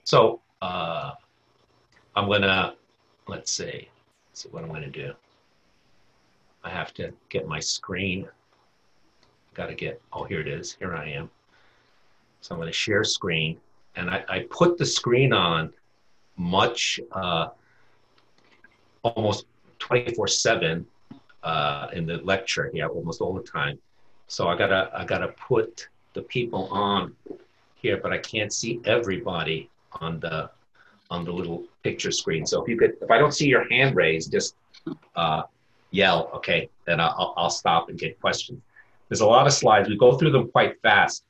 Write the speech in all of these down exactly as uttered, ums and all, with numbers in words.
So uh, I'm gonna, let's see, let's see what I'm gonna do. I have to get my screen. Got to get, oh, here it is. Here I am. So I'm gonna share screen. And I, I put the screen on much, uh, almost twenty-four seven uh, in the lecture here, almost all the time. So I gotta, I gotta put the people on here, but I can't see everybody on the on the little picture screen. So if you could, if I don't see your hand raised, just uh, yell, okay? Then I'll, I'll stop and get questions. There's a lot of slides. We go through them quite fast.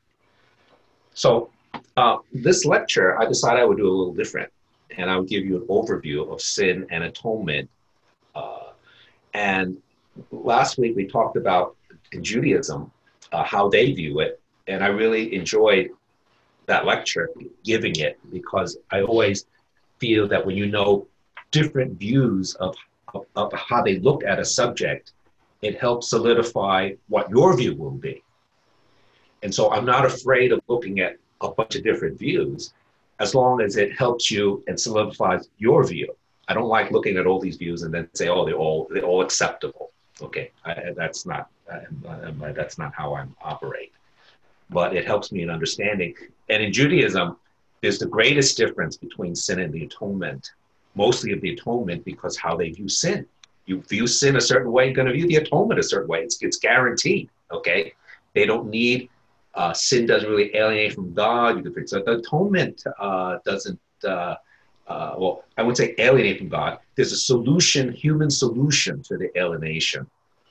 So uh, this lecture, I decided I would do a little different, and I would give you an overview of sin and atonement. Uh, and last week we talked about Judaism, uh, how they view it, and I really enjoyed that lecture, giving it, because I always feel that when you know different views of, of, of how they look at a subject, it helps solidify what your view will be. And so I'm not afraid of looking at a bunch of different views as long as it helps you and solidifies your view. I don't like looking at all these views and then say, oh, they're all they're all acceptable. Okay, I, that's not uh, that's not how I operate. But it helps me in understanding. And in Judaism, there's the greatest difference between sin and the atonement, mostly of the atonement, because how they view sin. You view sin a certain way, you're going to view the atonement a certain way. It's, it's guaranteed, okay? They don't need, uh, sin doesn't really alienate from God. You can fix it. The atonement uh, doesn't, uh, uh, well, I wouldn't say alienate from God. There's a solution, human solution to the alienation.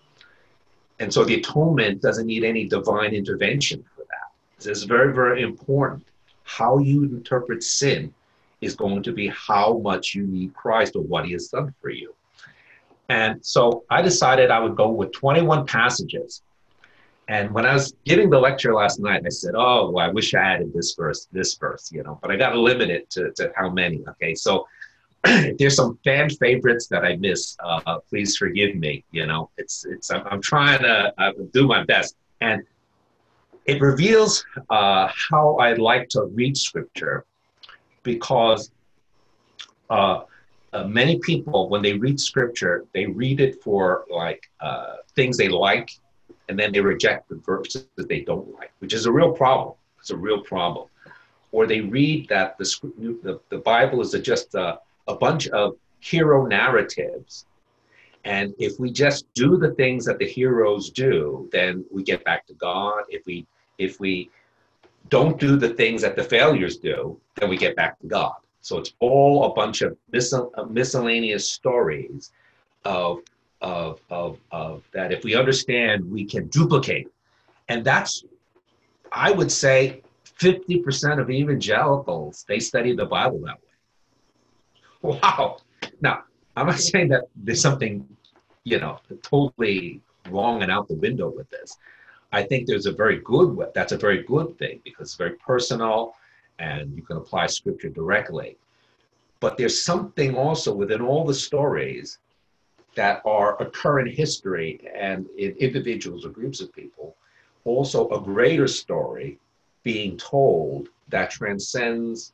And so the atonement doesn't need any divine intervention for that. This is very, very important. How you interpret sin is going to be how much you need Christ or what he has done for you. And so I decided I would go with twenty-one passages. And when I was giving the lecture last night, I said, oh, well, I wish I added this verse, this verse, you know, but I got to limit it to, to how many. Okay, so if there's some fan favorites that I miss, uh, please forgive me. You know, it's it's I'm, I'm trying to uh, do my best, and it reveals uh, how I like to read scripture, because uh, uh, many people, when they read scripture, they read it for like uh, things they like, and then they reject the verses that they don't like, which is a real problem. It's a real problem. Or they read that the the, the Bible is just a, a bunch of hero narratives, and if we just do the things that the heroes do, then we get back to God. If we if we don't do the things that the failures do, then we get back to God. So it's all a bunch of miscell- miscellaneous stories of, of, of, of that if we understand, we can duplicate. And that's, I would say, fifty percent of evangelicals, they study the Bible that way. Wow. Now, I'm not saying that there's something, you know, totally wrong and out the window with this. I think there's a very good, that's a very good thing, because it's very personal and you can apply scripture directly. But there's something also within all the stories that are occur in history and in individuals or groups of people, also a greater story being told that transcends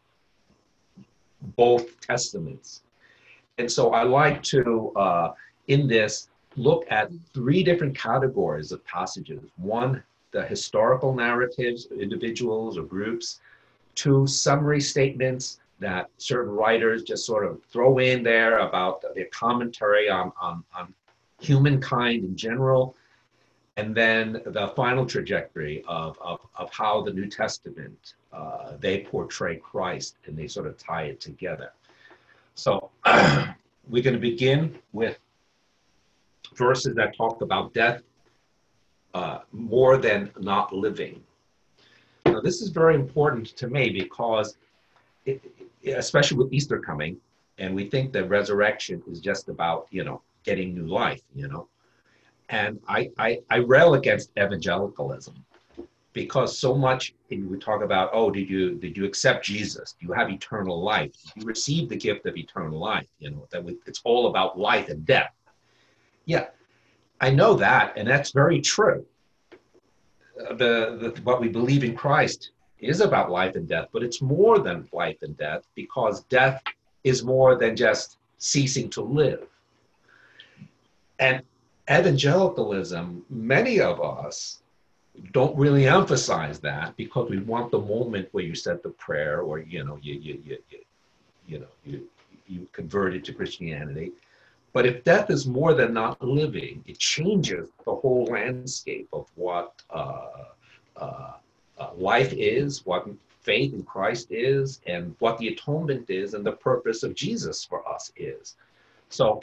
both testaments. And so I like to, uh, in this, look at three different categories of passages. One, the historical narratives of individuals or groups. Two, summary statements that certain writers just sort of throw in there about their commentary on, on, on humankind in general. And then the final trajectory of, of, of how the New Testament, uh, they portray Christ and they sort of tie it together. So we're going to begin with verses that talk about death uh, more than not living. Now, this is very important to me because, it, especially with Easter coming, and we think that resurrection is just about, you know, getting new life, you know. And I, I, I rail against evangelicalism, because so much we talk about, oh, did you did you accept Jesus? Do you have eternal life? Did you receive the gift of eternal life? You know, that we, it's all about life and death. Yeah, I know that, and that's very true. Uh, the, the what we believe in Christ is about life and death, but it's more than life and death, because death is more than just ceasing to live. And evangelicalism, many of us don't really emphasize that, because we want the moment where you said the prayer, or you know you you you you, you know you you converted to Christianity. But if death is more than not living, it changes the whole landscape of what uh, uh, uh, life is, what faith in Christ is, and what the atonement is, and the purpose of Jesus for us is. So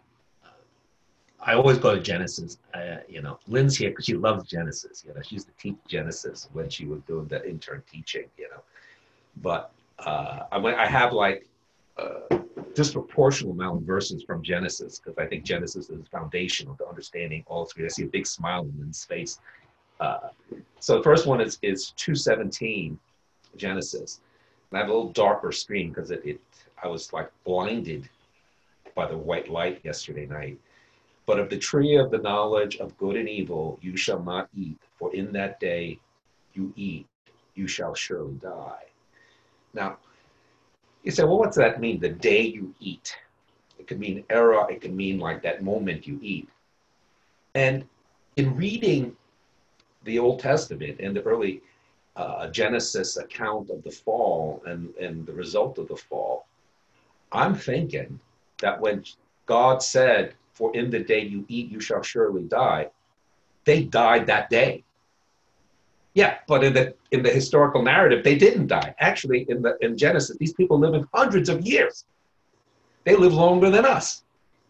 I always go to Genesis. Uh, you know, Lynn's here because she loves Genesis. You know, she used to teach Genesis when she was doing the intern teaching. You know, but uh, I, I have like a disproportional amount of verses from Genesis, because I think Genesis is foundational to understanding all three. I see a big smile on Lynn's face. Uh, so the first one is is two seventeen, Genesis. And I have a little darker screen because it, it I was like blinded by the white light yesterday night. But of the tree of the knowledge of good and evil you shall not eat, for in that day you eat, you shall surely die. Now, you say, well, what's that mean? The day you eat. It could mean era, it could mean like that moment you eat. And in reading the Old Testament and the early uh, Genesis account of the fall and, and the result of the fall, I'm thinking that when God said, for in the day you eat, you shall surely die, they died that day. Yeah, but in the in the historical narrative, they didn't die. Actually, in the in Genesis, these people live in hundreds of years. They live longer than us.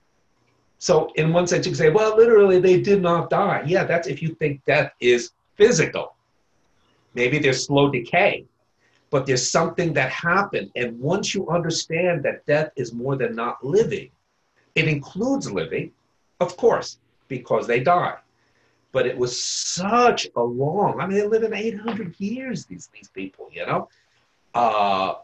So in one sense, you can say, well, literally, they did not die. Yeah, that's if you think death is physical. Maybe there's slow decay, but there's something that happened. And once you understand that death is more than not living, it includes living, of course, because they die. But it was such a long, I mean, they live in eight hundred years, these, these people, you know? Uh,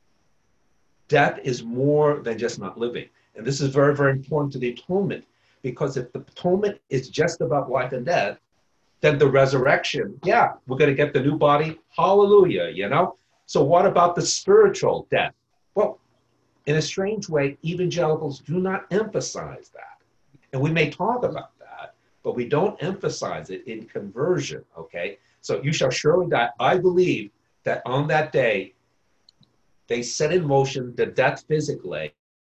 death is more than just not living. And this is very, very important to the atonement, because if the atonement is just about life and death, then the resurrection, yeah, we're going to get the new body, hallelujah, you know? So what about the spiritual death? Well, in a strange way, evangelicals do not emphasize that. And we may talk about that, but we don't emphasize it in conversion, okay? So you shall surely die. I believe that on that day, they set in motion the death physically,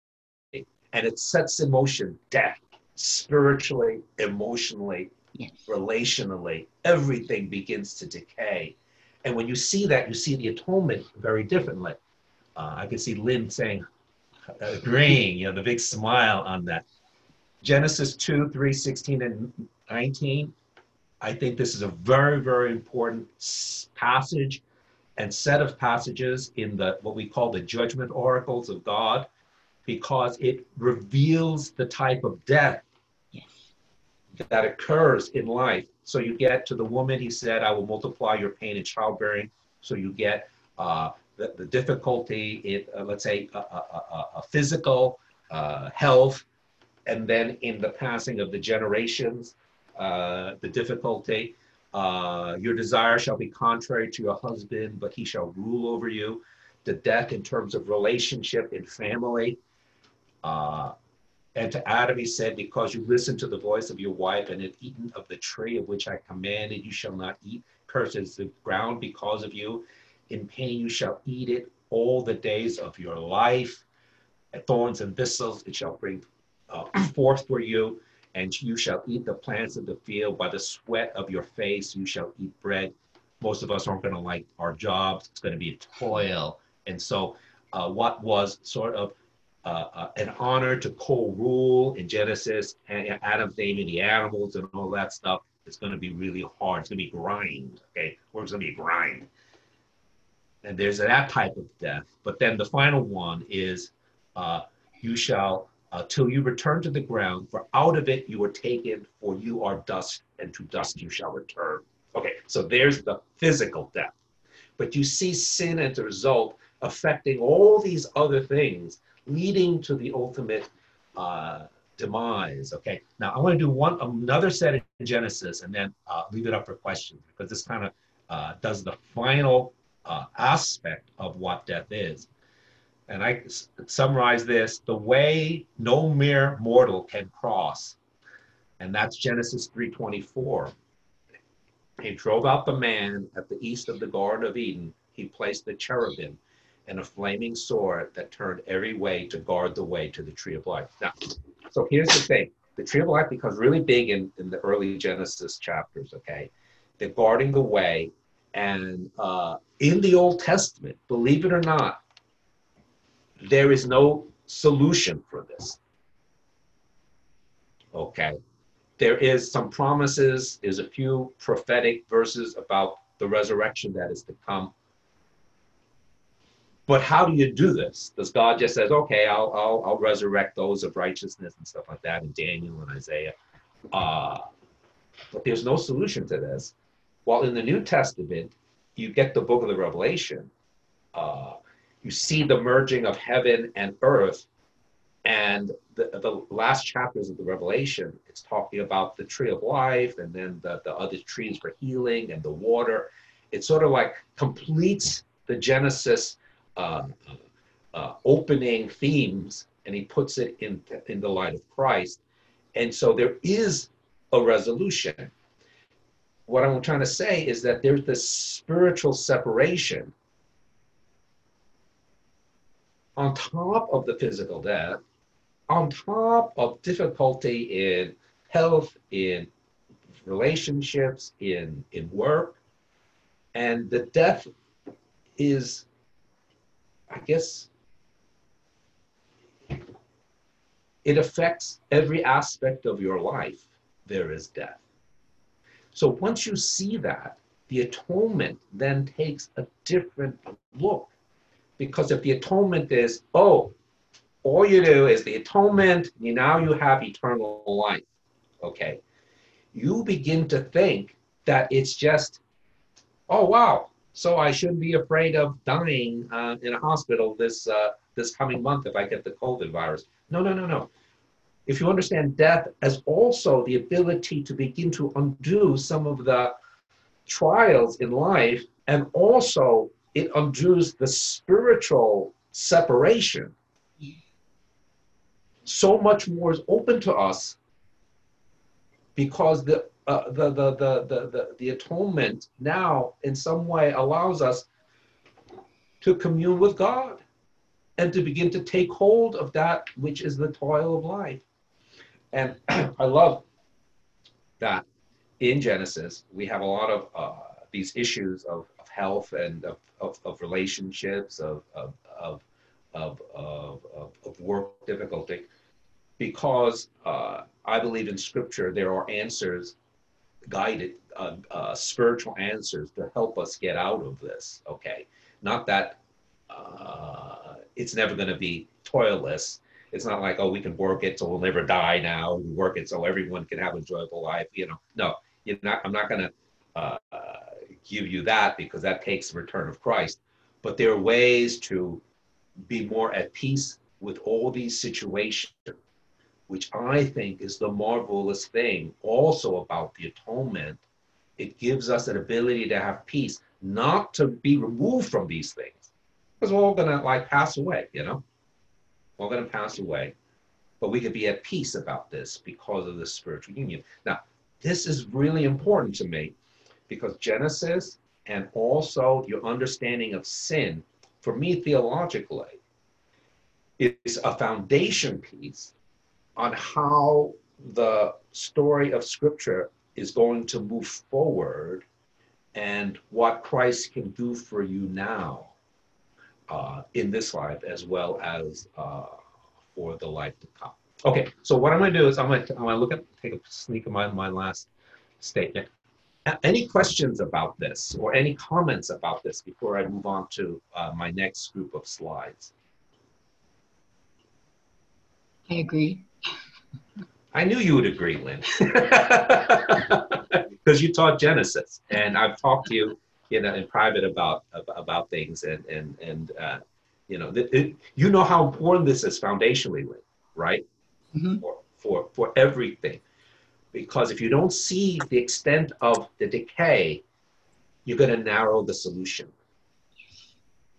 and it sets in motion death spiritually, emotionally, yes, relationally. Everything begins to decay. And when you see that, you see the atonement very differently. Uh, I can see Lynn saying, agreeing, you know, the big smile on that. Genesis two, three, sixteen, and nineteen. I think this is a very, very important passage and set of passages in the what we call the judgment oracles of God, because it reveals the type of death, yes, that occurs in life. So you get to the woman, he said, I will multiply your pain in childbearing. So you get uh, the, the difficulty in, uh, let's say, a, a, a physical uh, health, and then in the passing of the generations, uh, the difficulty. Uh, your desire shall be contrary to your husband, but he shall rule over you. The death in terms of relationship in family. Uh, and to Adam he said, because you listened to the voice of your wife and had eaten of the tree of which I commanded, you shall not eat. Cursed is the ground because of you. In pain you shall eat it all the days of your life. At thorns and thistles it shall bring uh, forth for you. And you shall eat the plants of the field. By the sweat of your face you shall eat bread. Most of us aren't going to like our jobs. It's going to be a toil. And so uh, what was sort of uh, uh, an honor to co-rule in Genesis, and Adam's naming the animals and all that stuff, it's going to be really hard. It's going to be grind, okay? Work's going to be grind. And there's that type of death. But then the final one is uh, you shall Uh, till you return to the ground, for out of it you were taken, for you are dust, and to dust you shall return. Okay, so there's the physical death. But you see sin as a result affecting all these other things, leading to the ultimate uh, demise. Okay, now I want to do one another set in Genesis, and then uh, leave it up for questions, because this kind of uh, does the final uh, aspect of what death is. And I summarize this: the way no mere mortal can cross, and that's Genesis three twenty-four. He drove out the man at the east of the Garden of Eden. He placed the cherubim and a flaming sword that turned every way to guard the way to the tree of life. Now, so here's the thing. The tree of life becomes really big in, in the early Genesis chapters, okay? They're guarding the way. And uh, in the Old Testament, believe it or not, there is no solution for this, okay? There is some promises, there's a few prophetic verses about the resurrection that is to come. But how do you do this? Does God just says, okay, I'll, I'll, I'll resurrect those of righteousness and stuff like that in Daniel and Isaiah? Uh, but there's no solution to this. While in the New Testament, you get the book of the Revelation, uh, you see the merging of heaven and earth, and the, the last chapters of the Revelation, it's talking about the tree of life and then the, the other trees for healing and the water. It sort of like completes the Genesis uh, uh, opening themes, and he puts it in, in the light of Christ. And so there is a resolution. What I'm trying to say is that there's this spiritual separation on top of the physical death, on top of difficulty in health, in relationships, in, in work. And the death is, I guess, it affects every aspect of your life. There is death. So once you see that, the atonement then takes a different look. Because if the atonement is, oh, all you do is the atonement, you, now you have eternal life, okay? You begin to think that it's just, oh, wow, so I shouldn't be afraid of dying uh, in a hospital this, uh, this coming month if I get the COVID virus. No, no, no, no. If you understand death as also the ability to begin to undo some of the trials in life, and also it undoes the spiritual separation, so much more is open to us, because the, uh, the, the, the, the, the, the atonement now in some way allows us to commune with God and to begin to take hold of that which is the toil of life. And I love that in Genesis, we have a lot of uh, these issues of, of health and of, of, of relationships, of, of, of, of, of, of work difficulty, because uh, I believe in Scripture there are answers, guided, uh, uh, spiritual answers to help us get out of this, okay? Not that uh, it's never going to be toilless. It's not like, oh, we can work it so we'll never die now. We work it so everyone can have an enjoyable life. You know, no, you're not, I'm not going to uh, uh, give you that, because that takes the return of Christ. But there are ways to be more at peace with all these situations, which I think is the marvelous thing also about the atonement. It gives us an ability to have peace, not to be removed from these things, because we're all going to like pass away, you know? We're going to pass away, but we could be at peace about this because of the spiritual union. Now, this is really important to me, because Genesis and also your understanding of sin, for me theologically, is a foundation piece on how the story of Scripture is going to move forward and what Christ can do for you now. Uh, in this life, as well as uh, for the life to come. Okay, so what I'm going to do is I'm going to, I'm going to look at, take a sneak of my, my last statement. A- any questions about this, or any comments about this before I move on to uh, my next group of slides? I agree. I knew you would agree, Lynn, because you taught Genesis, and I've talked to you, you know, in private about about things, and and and uh, you know, it, it, you know how important this is foundationally, right? Mm-hmm. For for for everything, because if you don't see the extent of the decay, you're going to narrow the solution.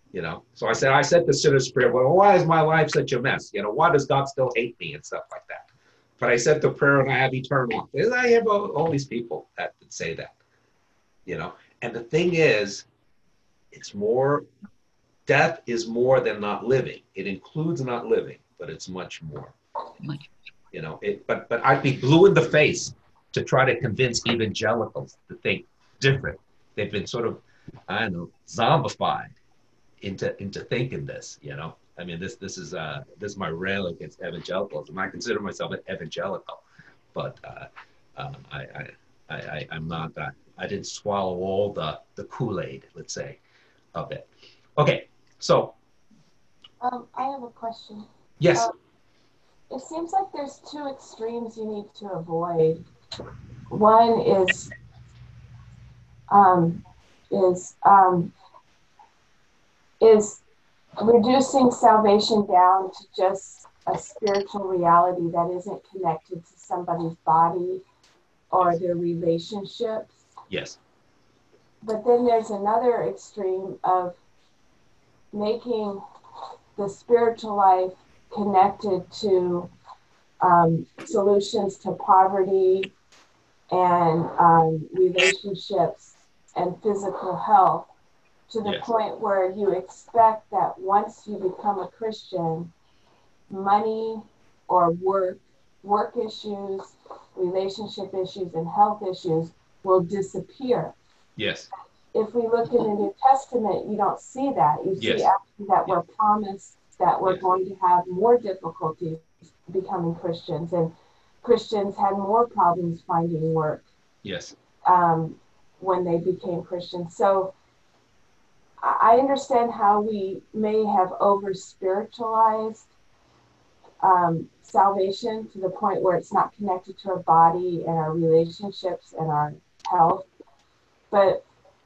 You know, so I said, I said the sinner's prayer. Well, why is my life such a mess? You know, why does God still hate me and stuff like that? But I said the prayer and I have eternal life. And I have all, all these people that would say that, you know. And the thing is, it's more, death is more than not living. It includes not living, but it's much more. Much. You know, it, but but I'd be blue in the face to try to convince evangelicals to think different. They've been sort of, I don't know, zombified into into thinking this. You know, I mean, this this is uh this is my rail against evangelicals, and I consider myself an evangelical, but uh, um, I, I I I I'm not. Uh, I didn't swallow all the the Kool-Aid, let's say, of it. Okay, so Um, I have a question. yes, Um, it seems like there's two extremes you need to avoid. One is um, is um, is reducing salvation down to just a spiritual reality that isn't connected to somebody's body or their relationships. yes, But then there's another extreme of making the spiritual life connected to um, solutions to poverty and um, relationships and physical health, to the yes, point where you expect that once you become a Christian, money or work, work issues, relationship issues, and health issues will disappear. yes, If we look in the New Testament, you don't see that. You see yes, actually that we're promised that we're yes, going to have more difficulties becoming Christians, and Christians had more problems finding work yes, um, when they became Christians. So I understand how we may have over spiritualized um, salvation to the point where it's not connected to our body and our relationships and our health. But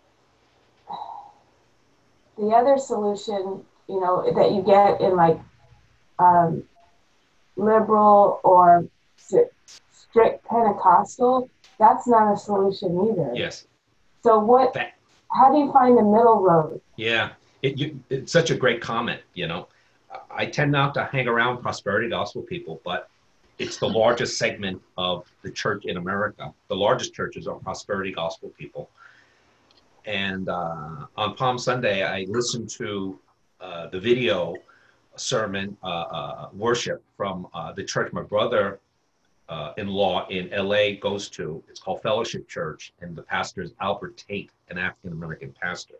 the other solution, you know, that you get in like um, liberal or strict Pentecostal, that's not a solution either. yes. So what, That, how do you find the middle road? yeah, it, you, it's such a great comment. You know, I tend not to hang around prosperity gospel people, but it's the largest segment of the church in America. The largest churches are prosperity gospel people. And uh, on Palm Sunday, I listened to uh, the video sermon uh, uh, worship from uh, the church my brother uh, in law in L A goes to. It's called Fellowship Church, and the pastor is Albert Tate, an African American pastor.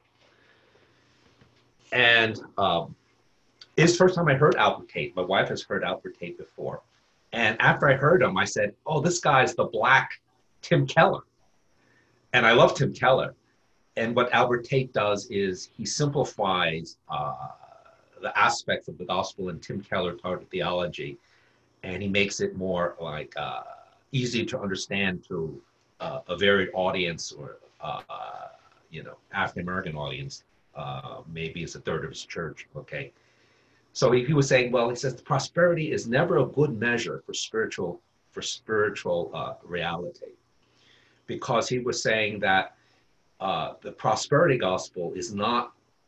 And um, it's the first time I heard Albert Tate. My wife has heard Albert Tate before. And after I heard him, I said, oh, this guy's the black Tim Keller. And I love Tim Keller. And what Albert Tate does is he simplifies uh, the aspects of the gospel in Tim Keller taught theology, and he makes it more like uh, easy to understand to uh, a varied audience, or uh, you know, African American audience. Uh, maybe it's a third of his church. Okay, so he, he was saying, well, he says the prosperity is never a good measure for spiritual for spiritual uh, reality, because he was saying that uh, the prosperity gospel is not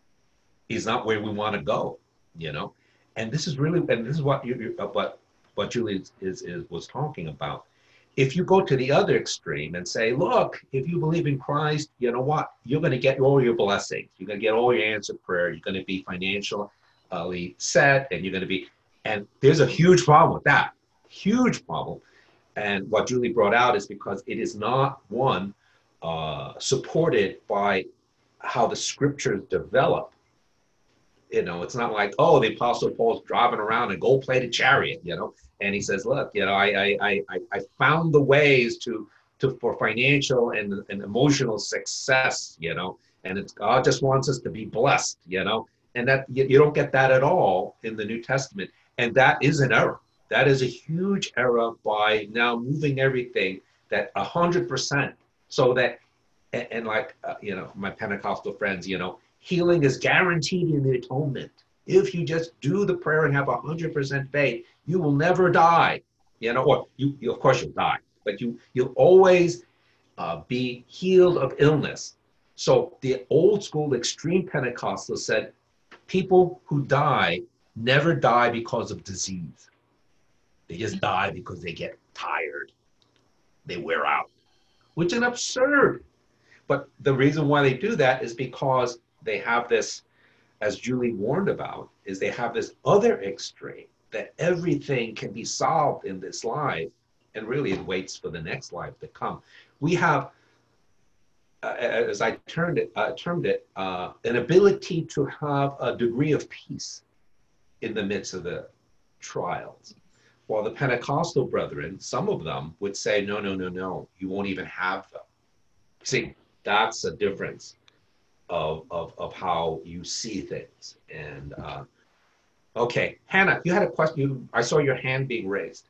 is not where we want to go, you know. And this is really, and this is what you, you uh, what what Julie is, is is was talking about. If you go to the other extreme and say, look, if you believe in Christ, you know what? You're going to get all your blessings. You're going to get all your answered prayer. You're going to be financially set, and you're going to be. And there's a huge problem with that. Huge problem. And what Julie brought out is because it is not one uh, supported by how the scriptures develop. You know, it's not like, oh, the Apostle Paul's driving around a gold-plated chariot, you know, and he says, look, you know, I I I, I found the ways to to for financial and, and emotional success, you know, and it's God just wants us to be blessed, you know, and that you, you don't get that at all in the New Testament, and that is an error. That is a huge error by now moving everything that a hundred percent, so that and, and like uh, you know, my Pentecostal friends, you know. Healing is guaranteed in the atonement. If you just do the prayer and have one hundred percent faith, you will never die. You know, or you, you of course you'll die, but you, you'll always uh, be healed of illness. So the old school extreme Pentecostals said, People who die never die because of disease. They just die because they get tired. They wear out, which is absurd. But the reason why they do that is because they have this, as Julie warned about, is they have this other extreme that everything can be solved in this life, and really it waits for the next life to come. We have, uh, as I termed it, uh, termed it uh, an ability to have a degree of peace in the midst of the trials. While the Pentecostal brethren, some of them would say, no, no, no, no, you won't even have them. See, that's a difference of, of, of how you see things. And uh, okay, Hannah, you had a question. You, I saw your hand being raised.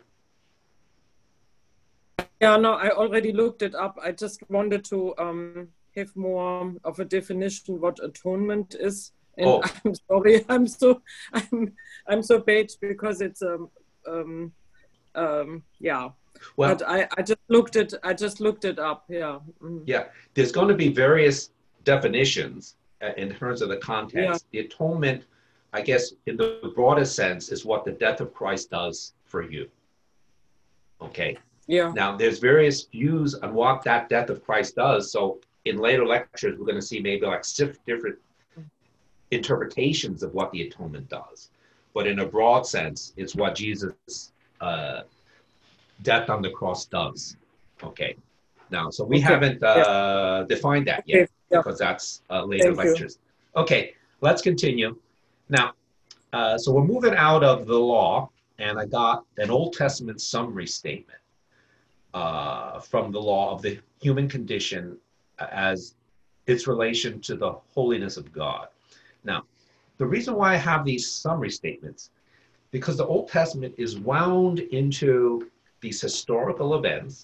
Yeah, no, I already looked it up. I just wanted to um, have more of a definition what atonement is. And Oh. I'm sorry, I'm so I'm I'm so bad because it's um um um yeah. Well, but I, I just looked it I just looked it up. Yeah. Mm. yeah, there's going to be various definitions uh, in terms of the context. Yeah. The atonement, I guess, in the broadest sense, is what the death of Christ does for you. Okay. Yeah. Now, there's various views on what that death of Christ does. So in later lectures, we're going to see maybe like six different interpretations of what the atonement does. But in a broad sense, it's what Jesus' uh, death on the cross does. Okay. Now, so we Okay. haven't uh, defined that yet, Okay. Yeah. because that's uh, later Thank you. lectures. Okay, let's continue. Now, uh, so we're moving out of the law, and I got an Old Testament summary statement uh, from the law of the human condition as its relation to the holiness of God. Now, the reason why I have these summary statements, because the Old Testament is wound into these historical events,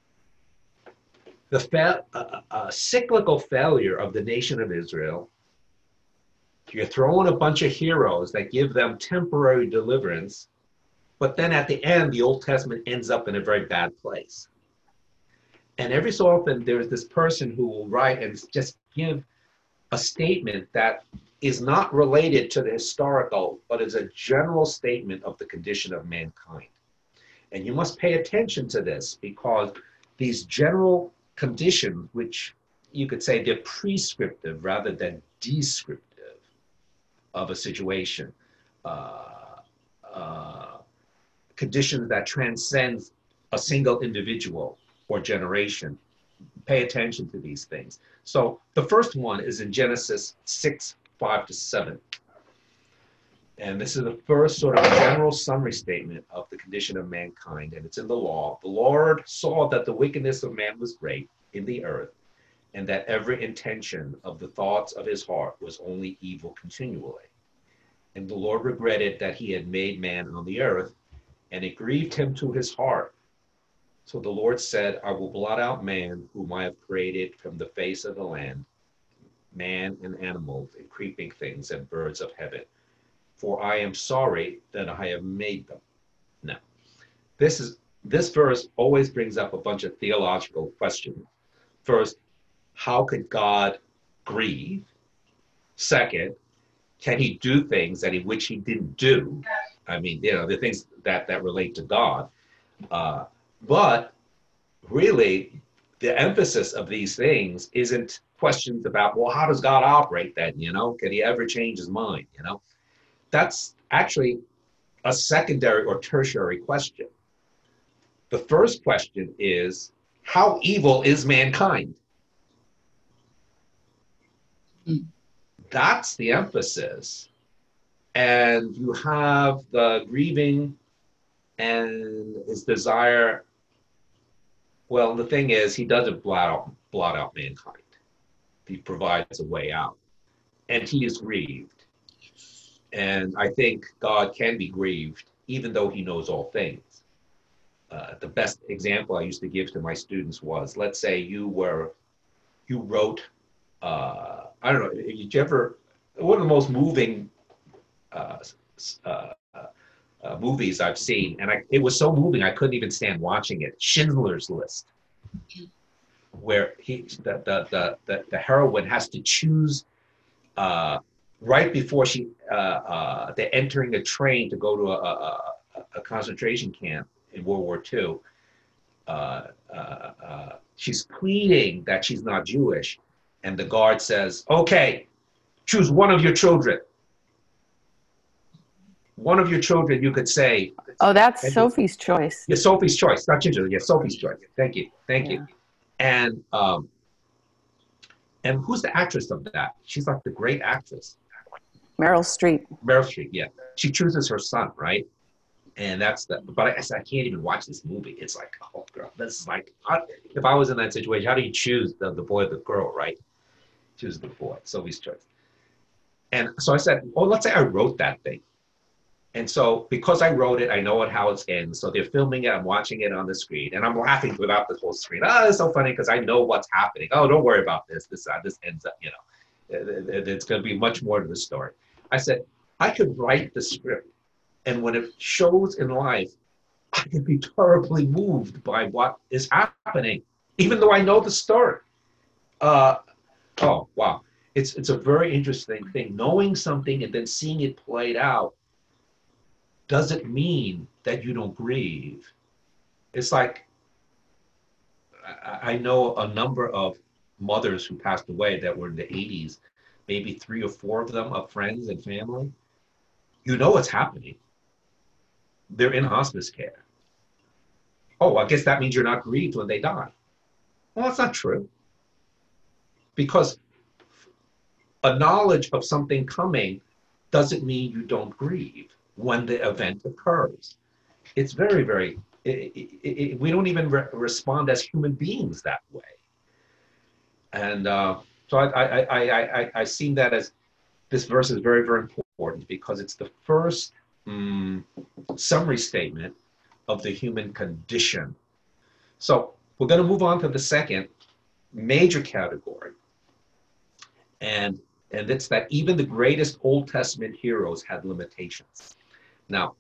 the fa- uh, uh, cyclical failure of the nation of Israel. You're throwing a bunch of heroes that give them temporary deliverance, but then at the end, the Old Testament ends up in a very bad place. And every so often, there's this person who will write and just give a statement that is not related to the historical, but is a general statement of the condition of mankind. And you must pay attention to this, because these general conditions, which you could say they're prescriptive rather than descriptive of a situation, uh, uh, conditions that transcend a single individual or generation. Pay attention to these things. So the first one is in Genesis six, five to seven. And this is the first sort of general summary statement of the condition of mankind, and it's in the law. The Lord saw that the wickedness of man was great in the earth, and that every intention of the thoughts of his heart was only evil continually. And the Lord regretted that he had made man on the earth, and it grieved him to his heart. So the Lord said, I will blot out man, whom I have created from the face of the land, man and animals and creeping things and birds of heaven. For I am sorry that I have made them. Now, this is this verse always brings up a bunch of theological questions. First, how could God grieve? Second, can he do things that he which he didn't do? I mean, you know, the things that, that relate to God. Uh, but really, the emphasis of these things isn't questions about, well, how does God operate then? You know, can he ever change his mind? You know, that's actually a secondary or tertiary question. The first question is, how evil is mankind? Mm. That's the emphasis. And you have the grieving and his desire. Well, the thing is, he doesn't blot out, blot out mankind. He provides a way out. And he is grieved. And I think God can be grieved, even though he knows all things. Uh, the best example I used to give to my students was, let's say you were, you wrote, uh, I don't know, did you ever, one of the most moving uh, uh, uh, movies I've seen, and I, it was so moving I couldn't even stand watching it, Schindler's List, where he, the, the, the, the, the heroine has to choose uh, right before she, uh, uh, they're entering a train to go to a, a, a concentration camp in World War Two. Uh, uh, uh, she's pleading that she's not Jewish, and the guard says, "Okay, choose one of your children. One of your children, you could say." Oh, that's Sophie's Choice. Yeah, Sophie's Choice, not Ginger. Yeah, Sophie's Choice. Thank you, thank Yeah. you. And um, and who's the actress of that? She's like the great actress. Meryl Streep. Meryl Streep, yeah. She chooses her son, right? And that's the, but I, I can't even watch this movie. It's like, oh, girl, this is like, how, if I was in that situation, how do you choose the, the boy or the girl, right? Choose the boy, Sophie's Choice. And so I said, oh, let's say I wrote that thing. And so because I wrote it, I know it, how it ends. So they're filming it, I'm watching it on the screen, and I'm laughing throughout the whole screen. Oh, it's so funny because I know what's happening. Oh, don't worry about this. This, uh, this ends up, you know, it's going to be much more to the story. I said, I could write the script, and when it shows in life, I can be terribly moved by what is happening, even though I know the story. Uh, oh, wow. It's, it's a very interesting thing. Knowing something and then seeing it played out doesn't mean that you don't grieve. It's like, I, I know a number of mothers who passed away that were in the eighties, maybe three or four of them of friends and family. You know what's happening. They're in hospice care. Oh, I guess that means you're not grieved when they die. Well, that's not true. Because a knowledge of something coming doesn't mean you don't grieve when the event occurs. It's very, very, it, it, it, we don't even re respond as human beings that way. And uh, so I, I, I, I, I see that as, this verse is very, very important because it's the first um, summary statement of the human condition. So we're going to move on to the second major category. And, and it's that even the greatest Old Testament heroes had limitations. Now,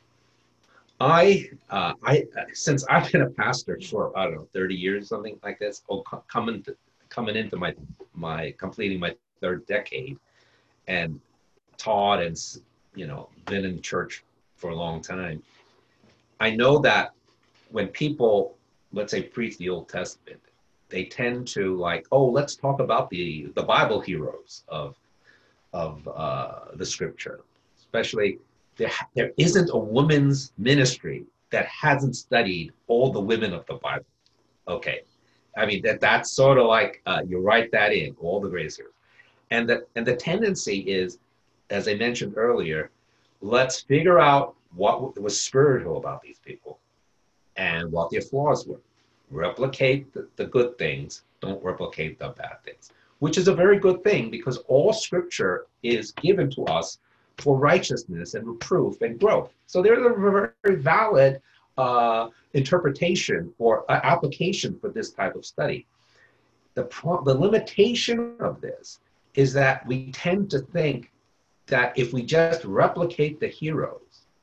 I, uh, I, since I've been a pastor for, I don't know, thirty years, something like this, or coming, to, coming into my, my, completing my third decade, and taught and, you know, been in church for a long time, I know that when people, let's say, preach the Old Testament, they tend to like, oh, let's talk about the, the Bible heroes of, of uh, the scripture. Especially, there, there isn't a woman's ministry that hasn't studied all the women of the Bible. Okay. I mean, that that's sort of like, uh, you write that in, all the greatest heroes. And the, and the tendency is, as I mentioned earlier, let's figure out what was spiritual about these people and what their flaws were. Replicate the, the good things, don't replicate the bad things, which is a very good thing because all scripture is given to us for righteousness and reproof and growth. So there's a very valid uh, interpretation or uh, application for this type of study. The, pro the limitation of this is that we tend to think that if we just replicate the heroes,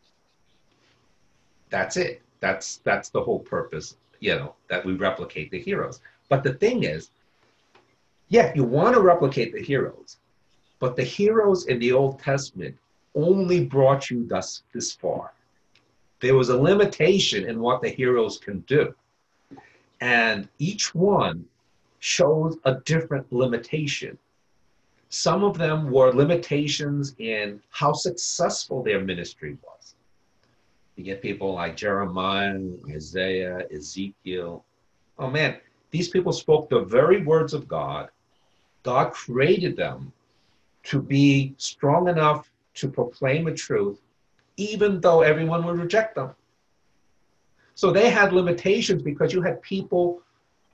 that's it. That's, that's the whole purpose, you know, that we replicate the heroes. But the thing is, yeah, you want to replicate the heroes, but the heroes in the Old Testament only brought you thus this far. There was a limitation in what the heroes can do. And each one shows a different limitation. Some of them were limitations in how successful their ministry was. You get people like Jeremiah, Isaiah, Ezekiel. Oh man, these people spoke the very words of God. God created them to be strong enough to proclaim the truth, even though everyone would reject them. So they had limitations because you had people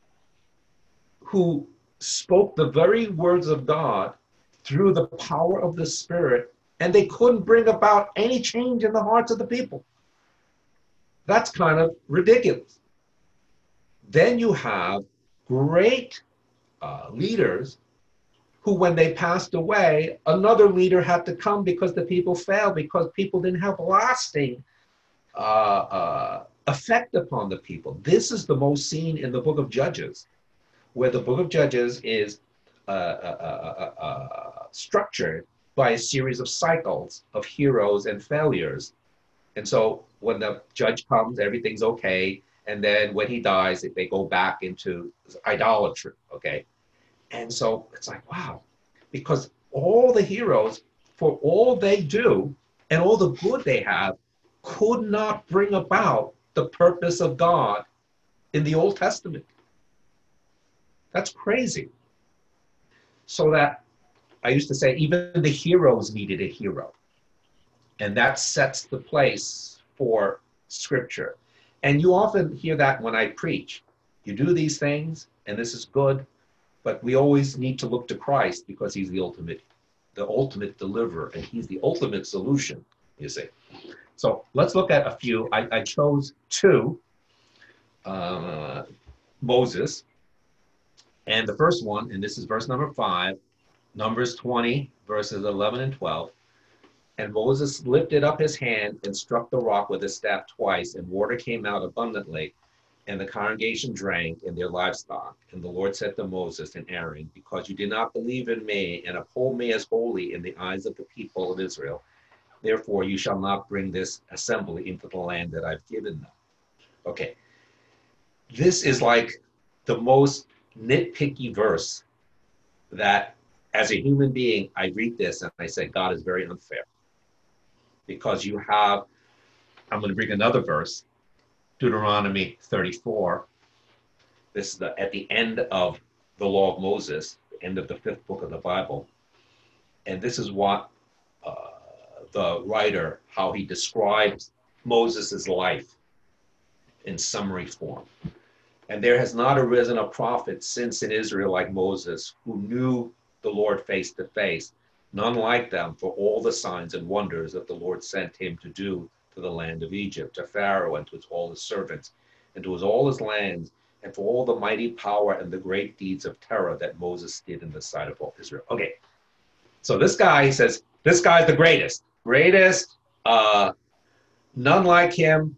who spoke the very words of God through the power of the Spirit, and they couldn't bring about any change in the hearts of the people. That's kind of ridiculous. Then you have great uh, leaders who, when they passed away, another leader had to come because the people failed, because people didn't have lasting uh, uh, effect upon the people. This is the most seen in the book of Judges, where the book of Judges is uh, uh, uh, uh, uh, structured by a series of cycles of heroes and failures. And so when the judge comes, everything's okay. And then when he dies, they go back into idolatry, okay? And so it's like, wow, because all the heroes, for all they do and all the good they have, could not bring about the purpose of God in the Old Testament. That's crazy. So that I used to say, even the heroes needed a hero. And that sets the place for Scripture. And you often hear that when I preach. You do these things, and this is good, but we always need to look to Christ because he's the ultimate, the ultimate deliverer, and he's the ultimate solution, you see. So let's look at a few. I, I chose two. Uh, Moses. And the first one, and this is verse number five, Numbers twenty, verses eleven and twelve. And Moses lifted up his hand and struck the rock with his staff twice, and water came out abundantly, and the congregation drank and their livestock. And the Lord said to Moses and Aaron, because you did not believe in me and uphold me as holy in the eyes of the people of Israel, therefore you shall not bring this assembly into the land that I've given them. Okay, this is like the most nitpicky verse that as a human being, I read this and I say, God is very unfair. Because you have, I'm going to bring another verse, Deuteronomy thirty-four. This is the, at the end of the law of Moses, the end of the fifth book of the Bible. And this is what uh, the writer, how he describes Moses' life in summary form. And there has not arisen a prophet since in Israel like Moses, who knew the Lord face to face, none like them, for all the signs and wonders that the Lord sent him to do to the land of Egypt, to Pharaoh and to all his servants, and to his, all his lands, and for all the mighty power and the great deeds of terror that Moses did in the sight of all Israel. Okay, so this guy, he says, this guy's the greatest, greatest, uh, none like him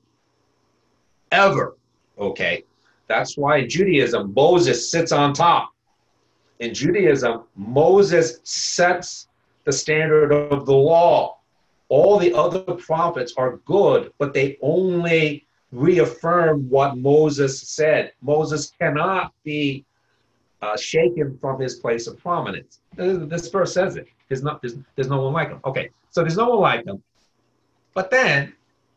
ever, okay? That's why in Judaism, Moses sits on top. In Judaism, Moses sets the standard of the law. All the other prophets are good, but they only reaffirm what Moses said. Moses cannot be uh, shaken from his place of prominence. This verse says it. There's, not, there's, there's no one like him. Okay, so there's no one like him. But then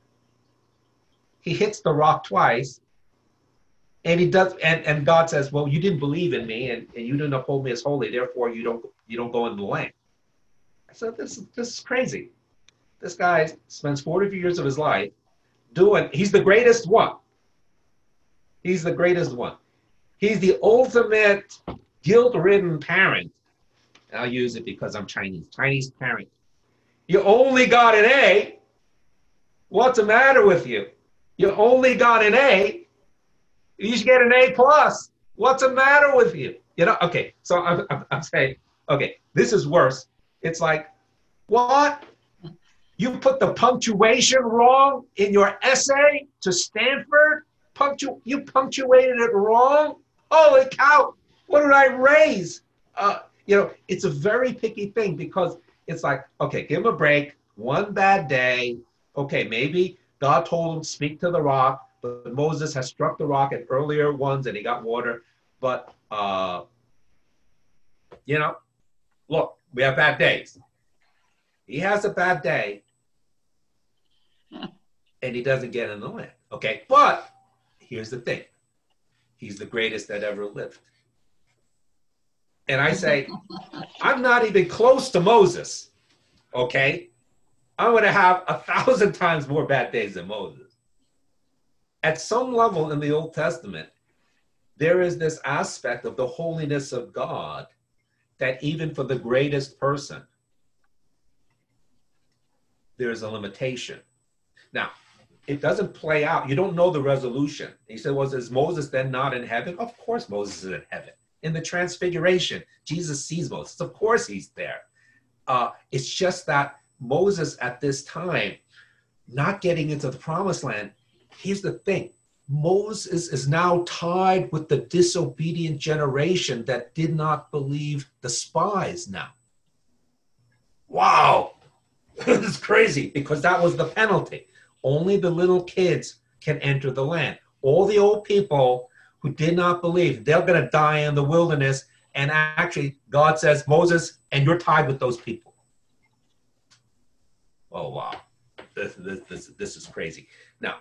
he hits the rock twice. And he does, and, and God says, well, you didn't believe in me and, and you didn't uphold me as holy, therefore you don't you don't go into the land. I said, this, this is crazy. This guy spends forty years of his life doing, he's the greatest one. He's the greatest one. He's the ultimate guilt-ridden parent. I'll use it because I'm Chinese. Chinese parent. You only got an A. What's the matter with you? You only got an A. You should get an A plus. What's the matter with you? You know, okay, so I'm, I'm, I'm saying, okay, this is worse. It's like, what? You put the punctuation wrong in your essay to Stanford? Punctu you punctuated it wrong? Holy cow, what did I raise? Uh, you know, it's a very picky thing because it's like, okay, give him a break, one bad day. Okay, maybe God told him, speak to the rock. But Moses has struck the rock at earlier ones and he got water. But, uh, you know, look, we have bad days. He has a bad day and he doesn't get in the land. Okay, but here's the thing. He's the greatest that ever lived. And I say, I'm not even close to Moses. Okay, I'm going to have a thousand times more bad days than Moses. At some level in the Old Testament, there is this aspect of the holiness of God that even for the greatest person, there is a limitation. Now, it doesn't play out. You don't know the resolution. He said, was is Moses then not in heaven? Of course Moses is in heaven. In the Transfiguration, Jesus sees Moses. Of course he's there. Uh, it's just that Moses at this time, not getting into the promised land, here's the thing. Moses is now tied with the disobedient generation that did not believe the spies now. wow, this is crazy, because that was the penalty. Only the little kids can enter the land. All the old people who did not believe, they're going to die in the wilderness. And actually, God says, Moses, and you're tied with those people. Oh, wow. This, this, this, this is crazy. Now,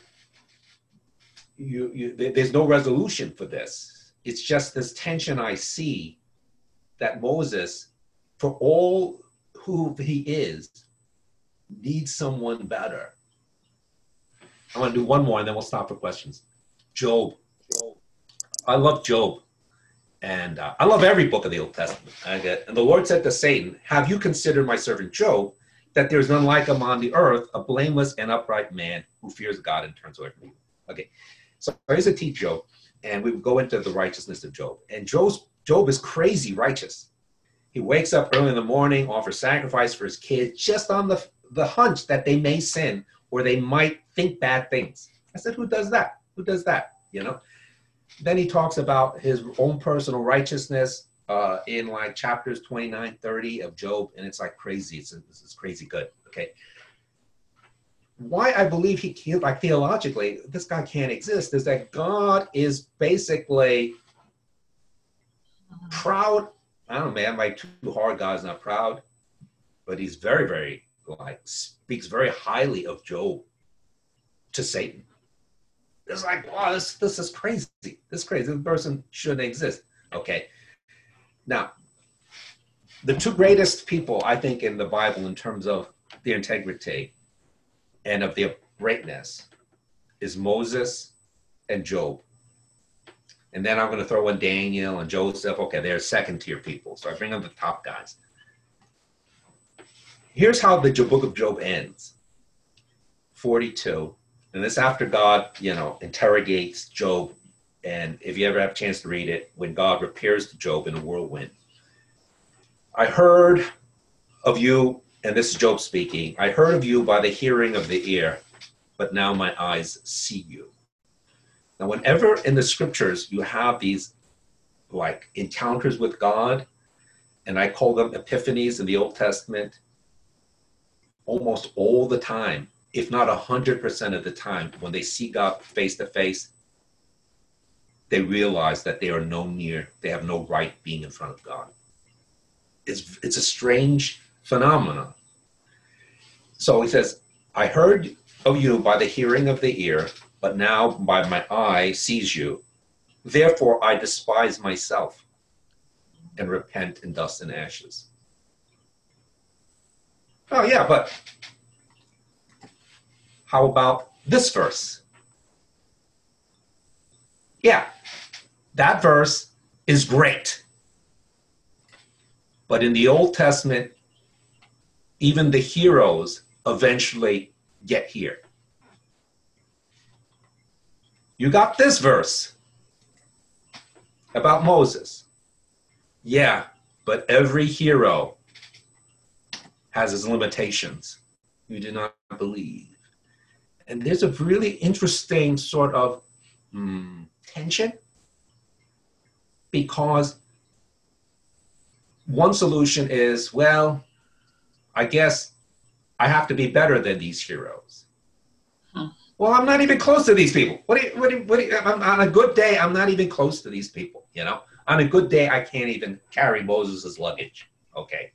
you, you, there's no resolution for this. It's just this tension I see that Moses, for all who he is, needs someone better. I want to do one more and then we'll stop for questions. Job. Job. I love Job. And uh, I love every book of the Old Testament. I get, and the Lord said to Satan, have you considered my servant Job, that there is none like him on the earth, a blameless and upright man who fears God and turns away from evil. Okay, so I used to teach Job, and we would go into the righteousness of Job. And Job's, Job is crazy righteous. He wakes up early in the morning, offers sacrifice for his kids, just on the, the hunch that they may sin or they might think bad things. I said, who does that? Who does that? You know? Then he talks about his own personal righteousness uh, in like chapters twenty-nine, thirty of Job, and it's like crazy. It's, it's, it's crazy good, okay? Why I believe he, like theologically, this guy can't exist is that God is basically proud. I don't know, man, like too hard, God's not proud, but he's very, very, like, speaks very highly of Job to Satan. It's like, wow, this, this is crazy. This is crazy. This person shouldn't exist. Okay. Now, the two greatest people, I think, in the Bible in terms of the integrity and of the greatness is Moses and Job. And then I'm going to throw in Daniel and Joseph. Okay, they're second tier people. So I bring up the top guys. Here's how the book of Job ends. forty-two. And this after God, you know, interrogates Job. And if you ever have a chance to read it, when God appears to Job in a whirlwind. I heard of you, and this is Job speaking, I heard of you by the hearing of the ear, but now my eyes see you. Now, whenever in the scriptures you have these like encounters with God, and I call them epiphanies in the Old Testament, almost all the time, if not one hundred percent of the time, when they see God face to face, they realize that they are no near, they have no right being in front of God. It's, it's a strange phenomenon. So he says, I heard of you by the hearing of the ear, but now by my eye sees you. Therefore I despise myself and repent in dust and ashes. Oh yeah, but how about this verse? Yeah, that verse is great. But in the Old Testament, even the heroes eventually get here. You got this verse about Moses. Yeah, but every hero has his limitations. You do not believe. And there's a really interesting sort of hmm, tension, because one solution is, well, I guess I have to be better than these heroes. Huh. Well, I'm not even close to these people. What do you, what do you, what do you, I'm, on a good day, I'm not even close to these people, you know? On a good day, I can't even carry Moses' luggage, okay?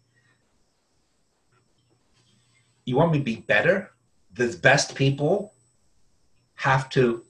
You want me to be better? The best people have to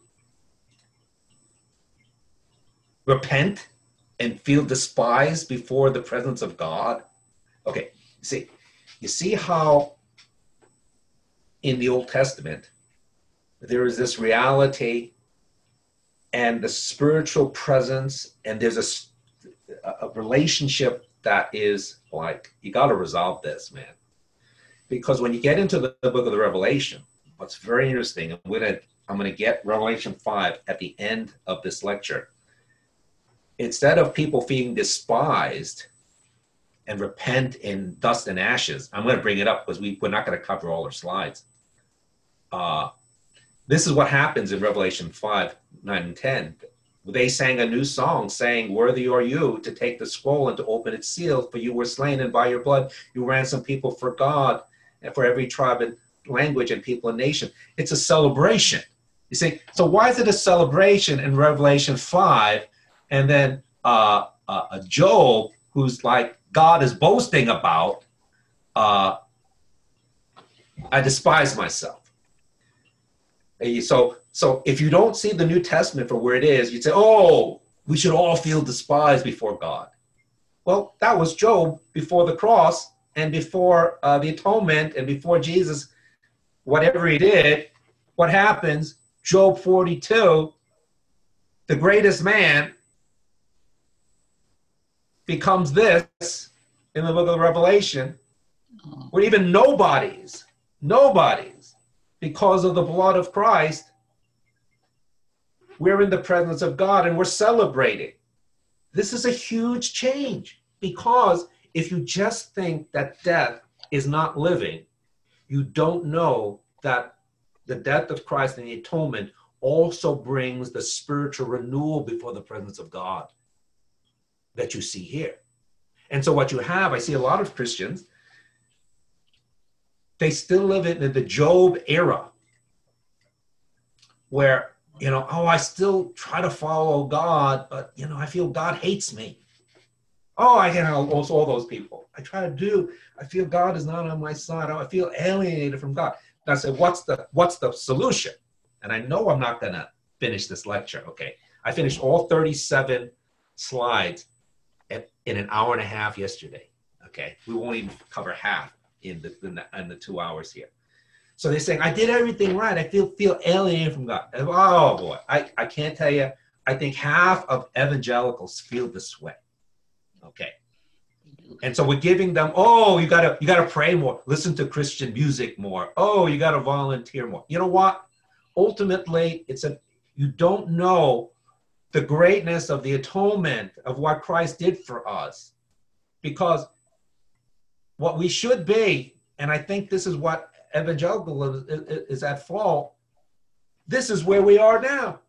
repent and feel despised before the presence of God. Okay, see, you see how in the Old Testament there is this reality and the spiritual presence, and there's a, a relationship that is like, you got to resolve this, man. Because when you get into the, the book of the Revelation, what's very interesting, I'm gonna I'm gonna get Revelation five at the end of this lecture. Instead of people feeling despised and repent in dust and ashes, I'm gonna bring it up because we, we're not gonna cover all our slides. Uh, this is what happens in Revelation five, nine, and ten. they sang a new song saying, worthy are you to take the scroll and to open its seals, for you were slain, and by your blood you ransomed people for God and for every tribe and language and people and nation. It's a celebration. You see, so why is it a celebration in Revelation five? And then uh, uh, Job, who's like God is boasting about, uh, I despise myself. So, so if you don't see the New Testament for where it is, you'd say, oh, we should all feel despised before God. Well, that was Job before the cross and before uh, the atonement and before Jesus, whatever he did. What happens? Job forty-two, the greatest man, becomes this in the book of Revelation, where even nobodies, nobodies, because of the blood of Christ, we're in the presence of God and we're celebrating. This is a huge change, because if you just think that death is not living, you don't know that the death of Christ and the atonement also brings the spiritual renewal before the presence of God that you see here. And so what you have, I see a lot of Christians, they still live in the Job era where, you know, oh, I still try to follow God, but, you know, I feel God hates me. Oh, I can also all those people. I try to do, I feel God is not on my side. Oh, I feel alienated from God. And I said, what's the, what's the solution? And I know I'm not going to finish this lecture, okay? I finished all thirty-seven slides at, in an hour and a half yesterday, okay? We won't even cover half in the, in the, in the two hours here. So they're saying, I did everything right. I feel feel alienated from God. And, oh, boy, I, I can't tell you. I think half of evangelicals feel this way, okay? And so we're giving them, oh, you gotta you gotta pray more, listen to Christian music more. Oh, you gotta volunteer more. You know what? Ultimately, it's a you don't know the greatness of the atonement of what Christ did for us, because what we should be, and I think this is what evangelical is, is at fault. This is where we are now.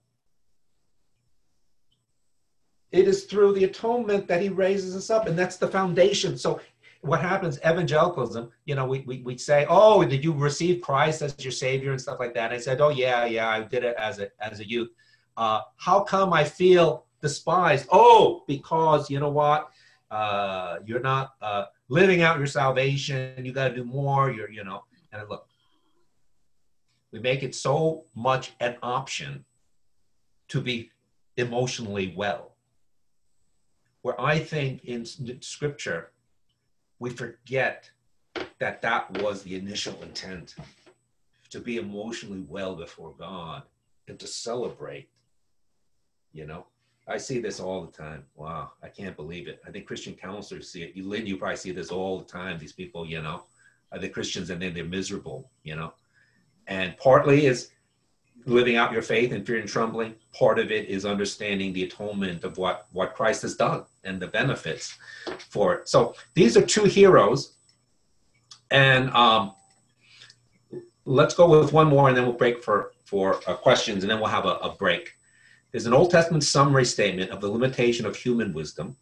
It is through the atonement that he raises us up, and that's the foundation. So what happens, evangelicalism, you know, we, we, we'd say, oh, did you receive Christ as your savior and stuff like that? And I said, oh, yeah, yeah, I did it as a, as a youth. Uh, how come I feel despised? Oh, because, you know what, uh, you're not uh, living out your salvation. You got to do more. You're, you know, and look, we make it so much an option to be emotionally well, where I think in scripture, we forget that that was the initial intent, to be emotionally well before God and to celebrate, you know. I see this all the time. Wow, I can't believe it. I think Christian counselors see it. You, Lynn, you probably see this all the time. These people, you know, are the Christians and then they're miserable, you know. And partly is living out your faith in fear and trembling. Part of it is understanding the atonement of what, what Christ has done and the benefits for it. So these are two heroes. And um, let's go with one more and then we'll break for, for uh, questions, and then we'll have a, a break. There's an Old Testament summary statement of the limitation of human wisdom.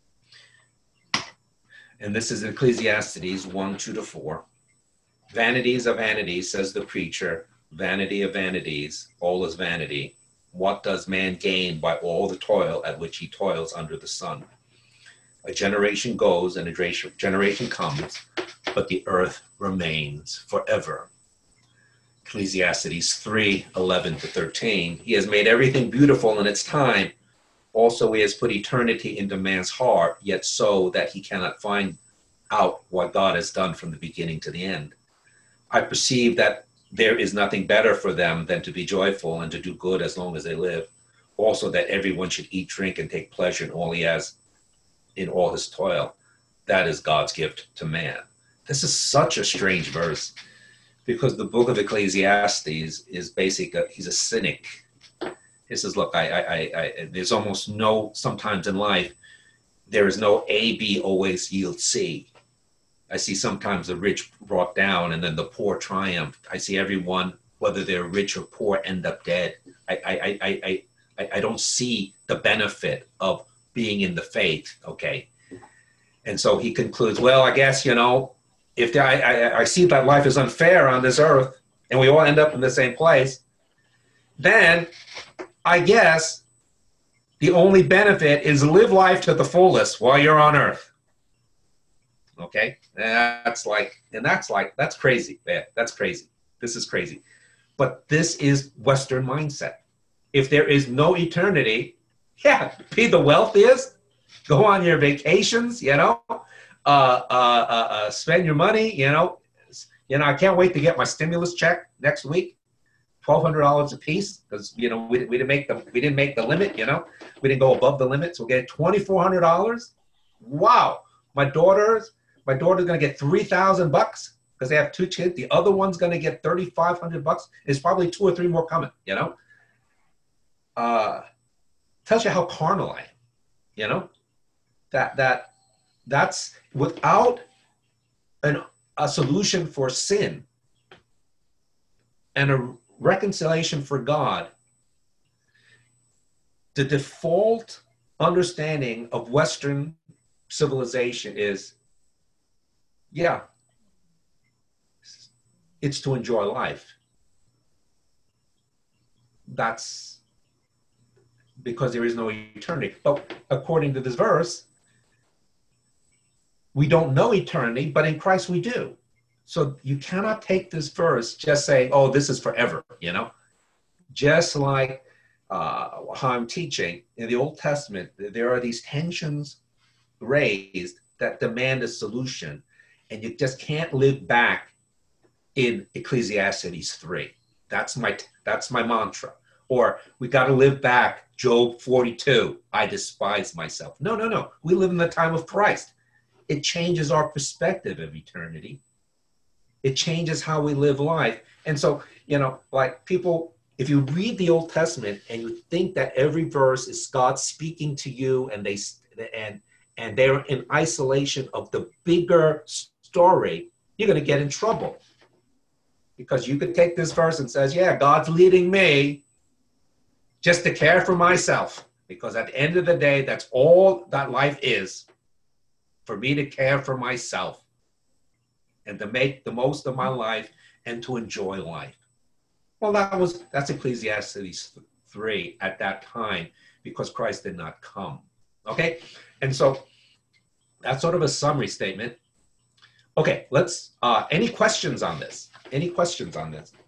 And this is Ecclesiastes one, two to four. Vanities of vanities, says the preacher. Vanity of vanities, all is vanity. What does man gain by all the toil at which he toils under the sun? A generation goes and a generation comes, but the earth remains forever. Ecclesiastes three, eleven to thirteen. He has made everything beautiful in its time. Also, he has put eternity into man's heart, yet so that he cannot find out what God has done from the beginning to the end. I perceive that there is nothing better for them than to be joyful and to do good as long as they live. Also that everyone should eat, drink, and take pleasure in all he has, in all his toil. That is God's gift to man. This is such a strange verse, because the book of Ecclesiastes is basically, he's a cynic. He says, look, I, I, I, there's almost no, sometimes in life, there is no A, B always yields C. I see sometimes the rich brought down and then the poor triumphed. I see everyone, whether they're rich or poor, end up dead. I, I, I, I, I, I don't see the benefit of being in the faith, okay? And so he concludes, well, I guess, you know, if the, I, I, I see that life is unfair on this earth and we all end up in the same place, then I guess the only benefit is live life to the fullest while you're on earth. Okay? That's like, and that's like, that's crazy, man. That's crazy. This is crazy. But this is Western mindset. If there is no eternity, yeah, be the wealthiest, go on your vacations, you know, uh, uh, uh, uh, spend your money, you know. You know, I can't wait to get my stimulus check next week, twelve hundred dollars a piece, because, you know, we, we didn't make the we didn't make the limit, you know. We didn't go above the limit, so we'll get twenty-four hundred dollars. Wow. My daughter's, my daughter's going to get three thousand bucks because they have two kids. The other one's going to get thirty-five hundred bucks. There's probably two or three more coming, you know. Uh, tells you how carnal I am, you know. That that that's without an a solution for sin and a reconciliation for God. The default understanding of Western civilization is, yeah, it's to enjoy life. That's because there is no eternity. But according to this verse, we don't know eternity, but in Christ we do. So you cannot take this verse just saying, oh, this is forever, you know? Just like uh, how I'm teaching in the Old Testament, there are these tensions raised that demand a solution, and you just can't live back in Ecclesiastes three. That's my, that's my mantra. Or we got to live back, Job forty-two, I despise myself. No, no, no. We live in the time of Christ. It changes our perspective of eternity. It changes how we live life. And so, you know, like people, if you read the Old Testament and you think that every verse is God speaking to you and they and and they're in isolation of the bigger story, you're going to get in trouble. Because you could take this verse and says, yeah, God's leading me just to care for myself. Because at the end of the day, that's all that life is. For me to care for myself and to make the most of my life and to enjoy life. Well, that was, that's Ecclesiastes three at that time because Christ did not come. Okay. And so that's sort of a summary statement. Okay. Let's, uh, any questions on this? Any questions on this?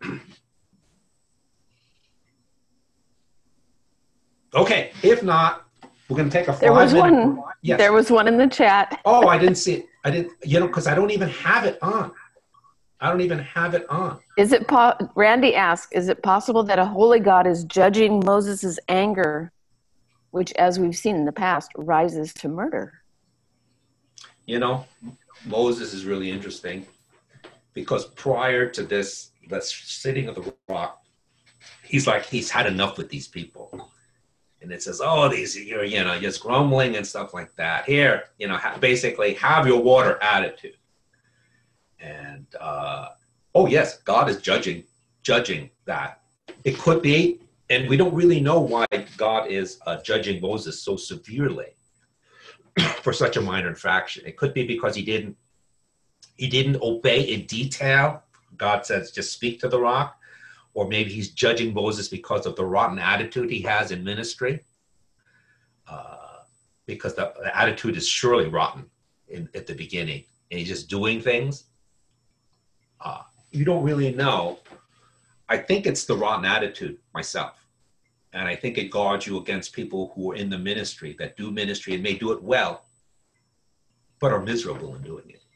Okay. If not, we're going to take a five There was minute. one. Yes. There was one in the chat. Oh, I didn't see it. I didn't, you know, because I don't even have it on. I don't even have it on. Is it po- Randy asked, is it possible that a holy God is judging Moses' anger, which, as we've seen in the past, rises to murder? You know, Moses is really interesting because prior to this, the sitting of the rock, he's like, he's had enough with these people. And it says, oh, these, you're, you know, just grumbling and stuff like that. Here, you know, ha- basically have your water attitude. And, uh, oh, yes, God is judging, judging that. It could be, and we don't really know why God is uh, judging Moses so severely for such a minor infraction. It could be because he didn't, he didn't obey in detail. God says, just speak to the rock. Or maybe he's judging Moses because of the rotten attitude he has in ministry. Uh, because the, the attitude is surely rotten in, at the beginning. And he's just doing things. Uh, you don't really know. I think it's the rotten attitude myself. And I think it guards you against people who are in the ministry, that do ministry and may do it well, but are miserable in doing it.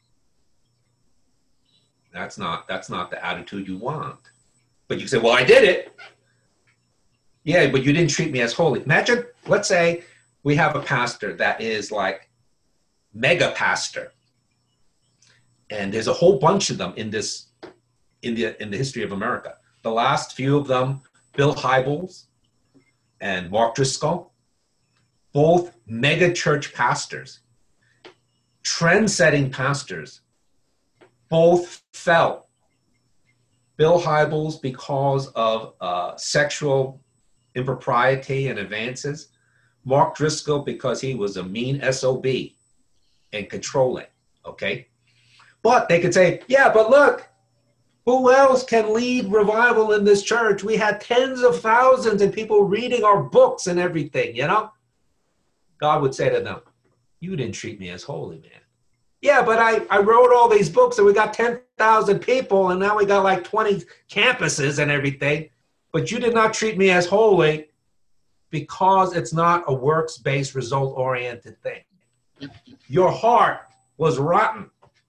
That's not, that's not the attitude you want. But you say, well, I did it. Yeah, but you didn't treat me as holy. Imagine, let's say we have a pastor that is like mega pastor. And there's a whole bunch of them in this, in the, in the history of America. The last few of them, Bill Hybels and Mark Driscoll, both mega church pastors, trend-setting pastors, both fell. Bill Hybels because of uh, sexual impropriety and advances. Mark Driscoll, because he was a mean S O B and controlling, okay? But they could say, yeah, but look, who else can lead revival in this church? We had tens of thousands of people reading our books and everything, you know? God would say to them, you didn't treat me as holy, man. Yeah, but I, I wrote all these books and we got ten thousand people and now we got like twenty campuses and everything. But you did not treat me as holy because it's not a works-based, result-oriented thing. Your heart was rotten.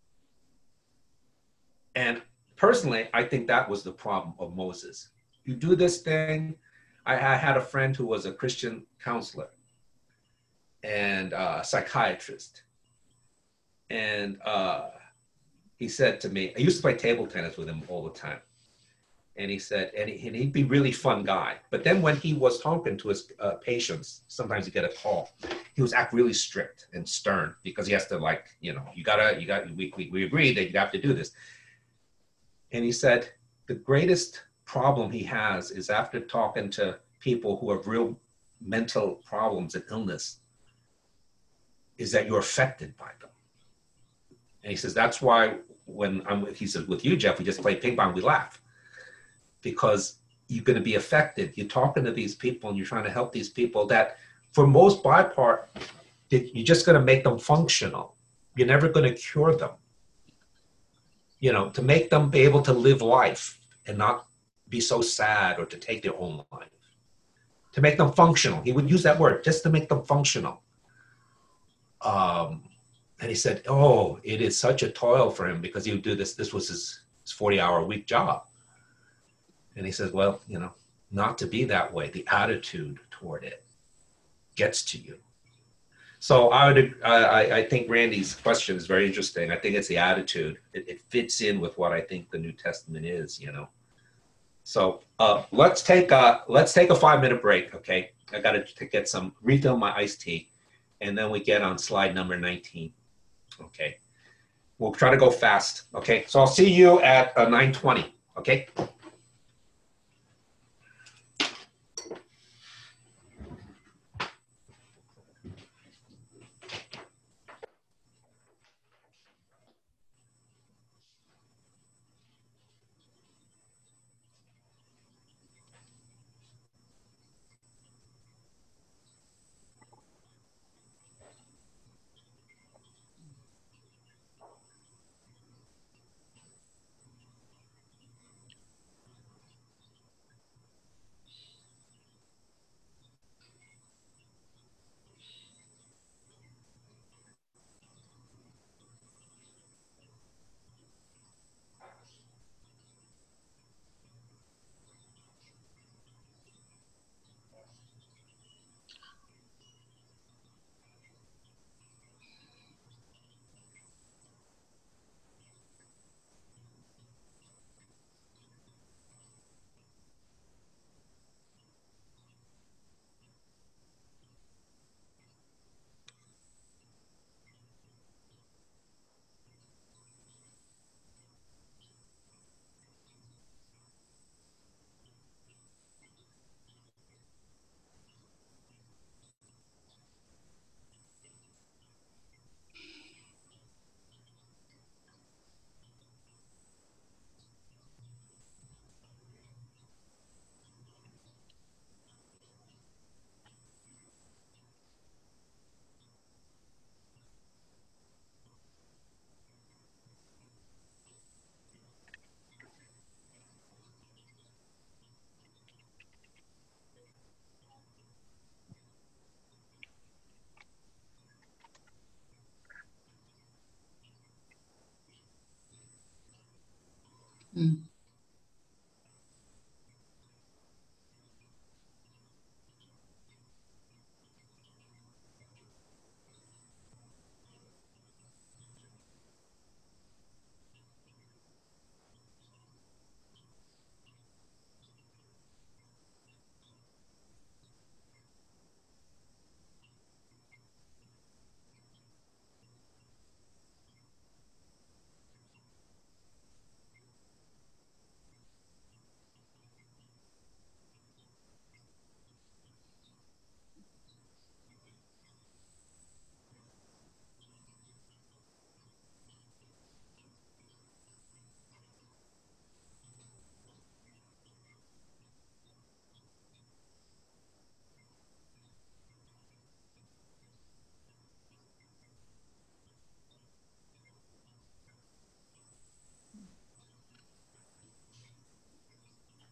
And personally, I think that was the problem of Moses. You do this thing. I, I had a friend who was a Christian counselor and a psychiatrist. And uh, he said to me, I used to play table tennis with him all the time. And he said, and, he, and he'd be a really fun guy. But then when he was talking to his uh, patients, sometimes he'd get a call. He was act really strict and stern because he has to, like, you know, you gotta, you got, we, we, we agree that you have to do this. And he said, the greatest problem he has is after talking to people who have real mental problems and illness, is that you're affected by them. And he says, that's why when I'm with, he says, with you, Jeff, we just play ping pong, we laugh. Because you're going to be affected. You're talking to these people and you're trying to help these people that for most bipart, you're just going to make them functional. You're never going to cure them. You know, to make them be able to live life and not be so sad or to take their own life. To make them functional. He would use that word, just to make them functional. Um, and he said, oh, it is such a toil for him because he would do this. This was his, his forty hour a week job. And he says, well, you know, not to be that way. The attitude toward it gets to you. So I would, I, I think Randy's question is very interesting. I think it's the attitude. It, it fits in with what I think the New Testament is, you know. So uh, let's take a let's take a five minute break, okay? I got to get some refill my iced tea, and then we get on slide number nineteen. Okay, we'll try to go fast. Okay, so I'll see you at uh, nine twenty. Okay.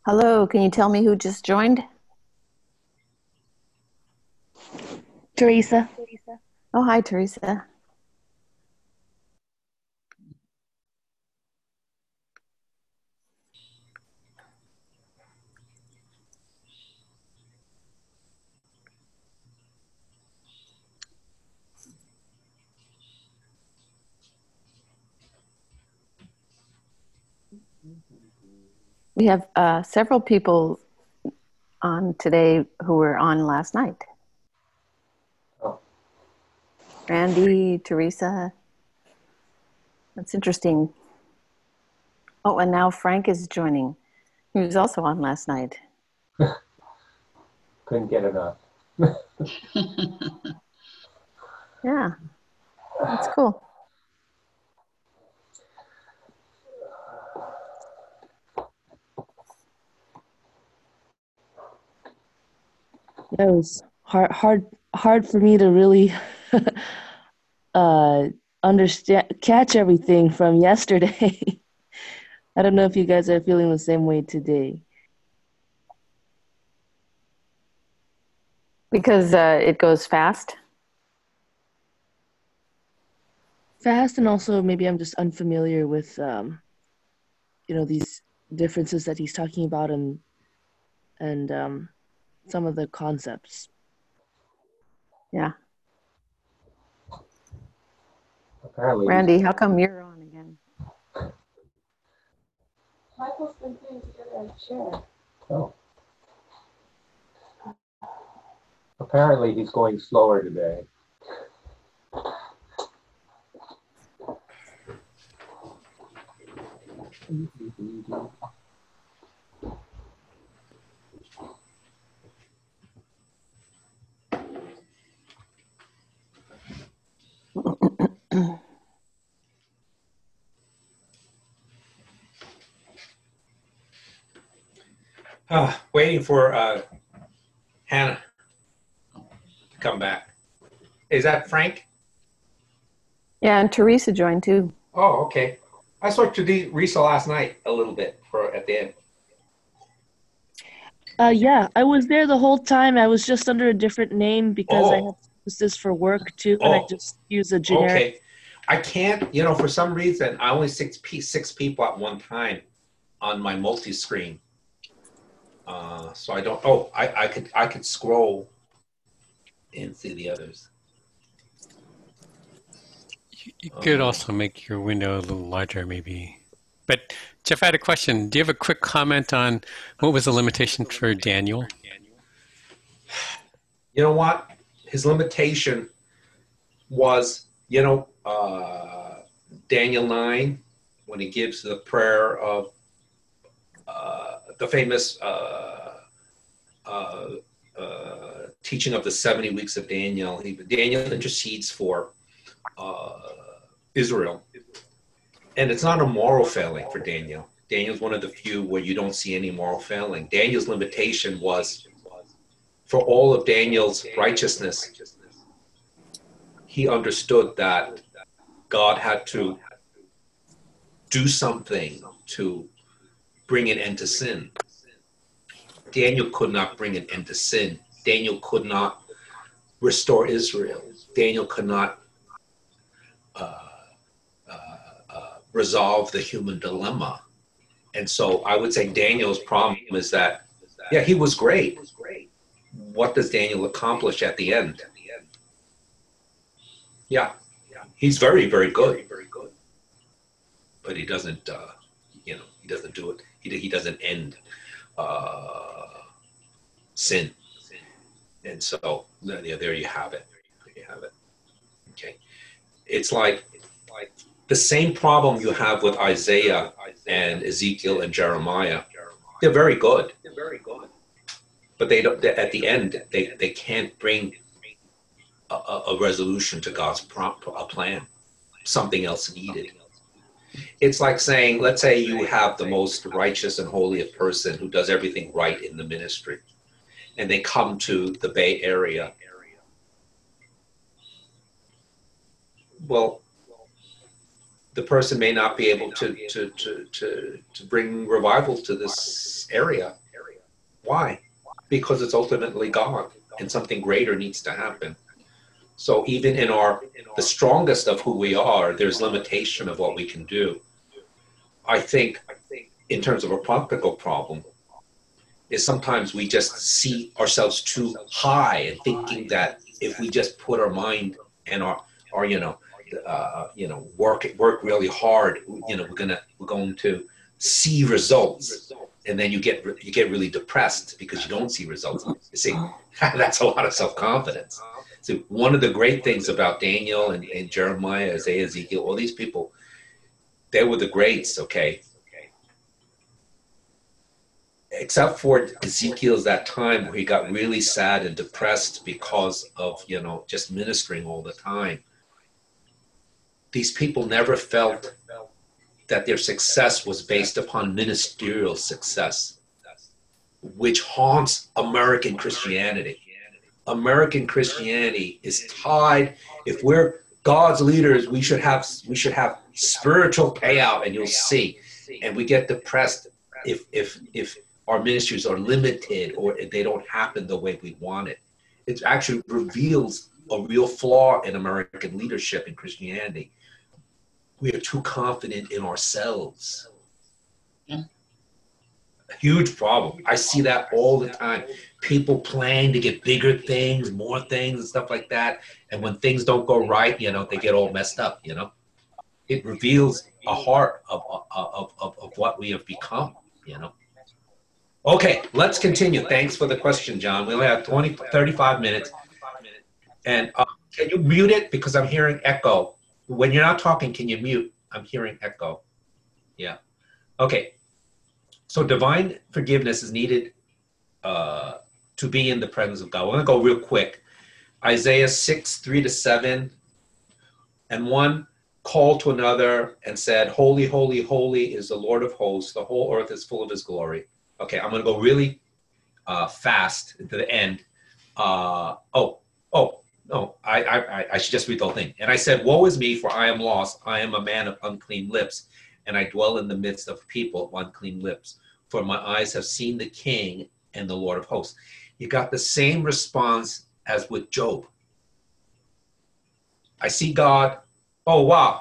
Hello, can you tell me who just joined? Teresa. Oh, hi, Teresa. We have uh, several people on today who were on last night. Oh. Randy, Teresa. That's interesting. Oh, and now Frank is joining. He was also on last night. Couldn't get enough. Yeah, that's cool. It was hard, hard, hard for me to really uh, understand, catch everything from yesterday. I don't know if you guys are feeling the same way today. Because uh, it goes fast. Fast, and also maybe I'm just unfamiliar with, um, you know, these differences that he's talking about, and and um, some of the concepts. Yeah. Apparently. Randy, how come you're on again? Michael's been putting together a chair. Oh. Apparently he's going slower today. Uh, waiting for uh, Hannah to come back. Is that Frank? Yeah, and Teresa joined too. Oh, okay. I saw Teresa last night a little bit for at the end. Uh, yeah, I was there the whole time. I was just under a different name because I Oh. had to use this for work too, and I Oh. just use a generic. Okay. I can't, you know, for some reason, I only six six people at one time on my multi-screen. Uh, so I don't. Oh, I, I could I could scroll and see the others. You, you could Um, also make your window a little larger, maybe. But Jeff, I had a question. Do you have a quick comment on what was the limitation for Daniel? You know what? His limitation was, you know, uh, Daniel nine, when he gives the prayer of uh, the famous uh, uh, uh, teaching of the seventy weeks of Daniel. He, Daniel intercedes for uh, Israel. And it's not a moral failing for Daniel. Daniel's one of the few where you don't see any moral failing. Daniel's limitation was for all of Daniel's righteousness. He understood that God had to do something to bring an end to sin. Daniel could not bring an end to sin. Daniel could not restore Israel. Daniel could not uh, uh, uh, resolve the human dilemma. And so I would say Daniel's problem is that, yeah, he was great. What does Daniel accomplish at the end? Yeah, he's very, very good. But he doesn't, uh, you know, he doesn't do it. He, he doesn't end uh, sin. And so yeah, there you have it. There you have it. Okay. It's like the same problem you have with Isaiah and Ezekiel and Jeremiah. They're very good. They're very good. But they don't. At the end, they, they can't bring a, a resolution to God's prompt, a plan. Something else needed. It's like saying, let's say you have the most righteous and holiest person who does everything right in the ministry, and they come to the Bay Area. Well, the person may not be able to, to, to, to, to bring revival to this area. Why? Because it's ultimately God, and something greater needs to happen. So even in our, the strongest of who we are, there's limitation of what we can do. I think in terms of a practical problem is sometimes we just see ourselves too high and thinking that if we just put our mind and our, our you know, uh, you know, work work really hard, you know, we're gonna we're going to see results, and then you get you get really depressed because you don't see results. You see, that's a lot of self-confidence. So one of the great things about Daniel and, and Jeremiah, Isaiah, Ezekiel, all these people, they were the greats, okay? Except for Ezekiel's that time where he got really sad and depressed because of, you know, just ministering all the time. These people never felt that their success was based upon ministerial success, which haunts American Christianity. American Christianity is tied. If we're God's leaders, we should have we should have spiritual payout, and you'll see. And we get depressed if if if our ministries are limited or if they don't happen the way we want it. It actually reveals a real flaw in American leadership in Christianity. We are too confident in ourselves. Yeah. A huge problem. I see that all the time. People plan to get bigger things, more things and stuff like that. And when things don't go right, you know, they get all messed up, you know. It reveals a heart of, of, of, of what we have become, you know. Okay, let's continue. Thanks for the question, John. We only have twenty, thirty-five minutes. And uh, can you mute it? Because I'm hearing echo. When you're not talking, can you mute? I'm hearing echo. Yeah. Okay. So divine forgiveness is needed uh, to be in the presence of God. We're going to go real quick. Isaiah six, three to seven. And one called to another and said, holy, holy, holy is the Lord of hosts. The whole earth is full of his glory. Okay, I'm going to go really uh, fast to the end. Uh, oh, oh. No, I, I, I should just read the whole thing. And I said, woe is me, for I am lost. I am a man of unclean lips, and I dwell in the midst of people of unclean lips. For my eyes have seen the King and the Lord of hosts. You got the same response as with Job. I see God. Oh, wow.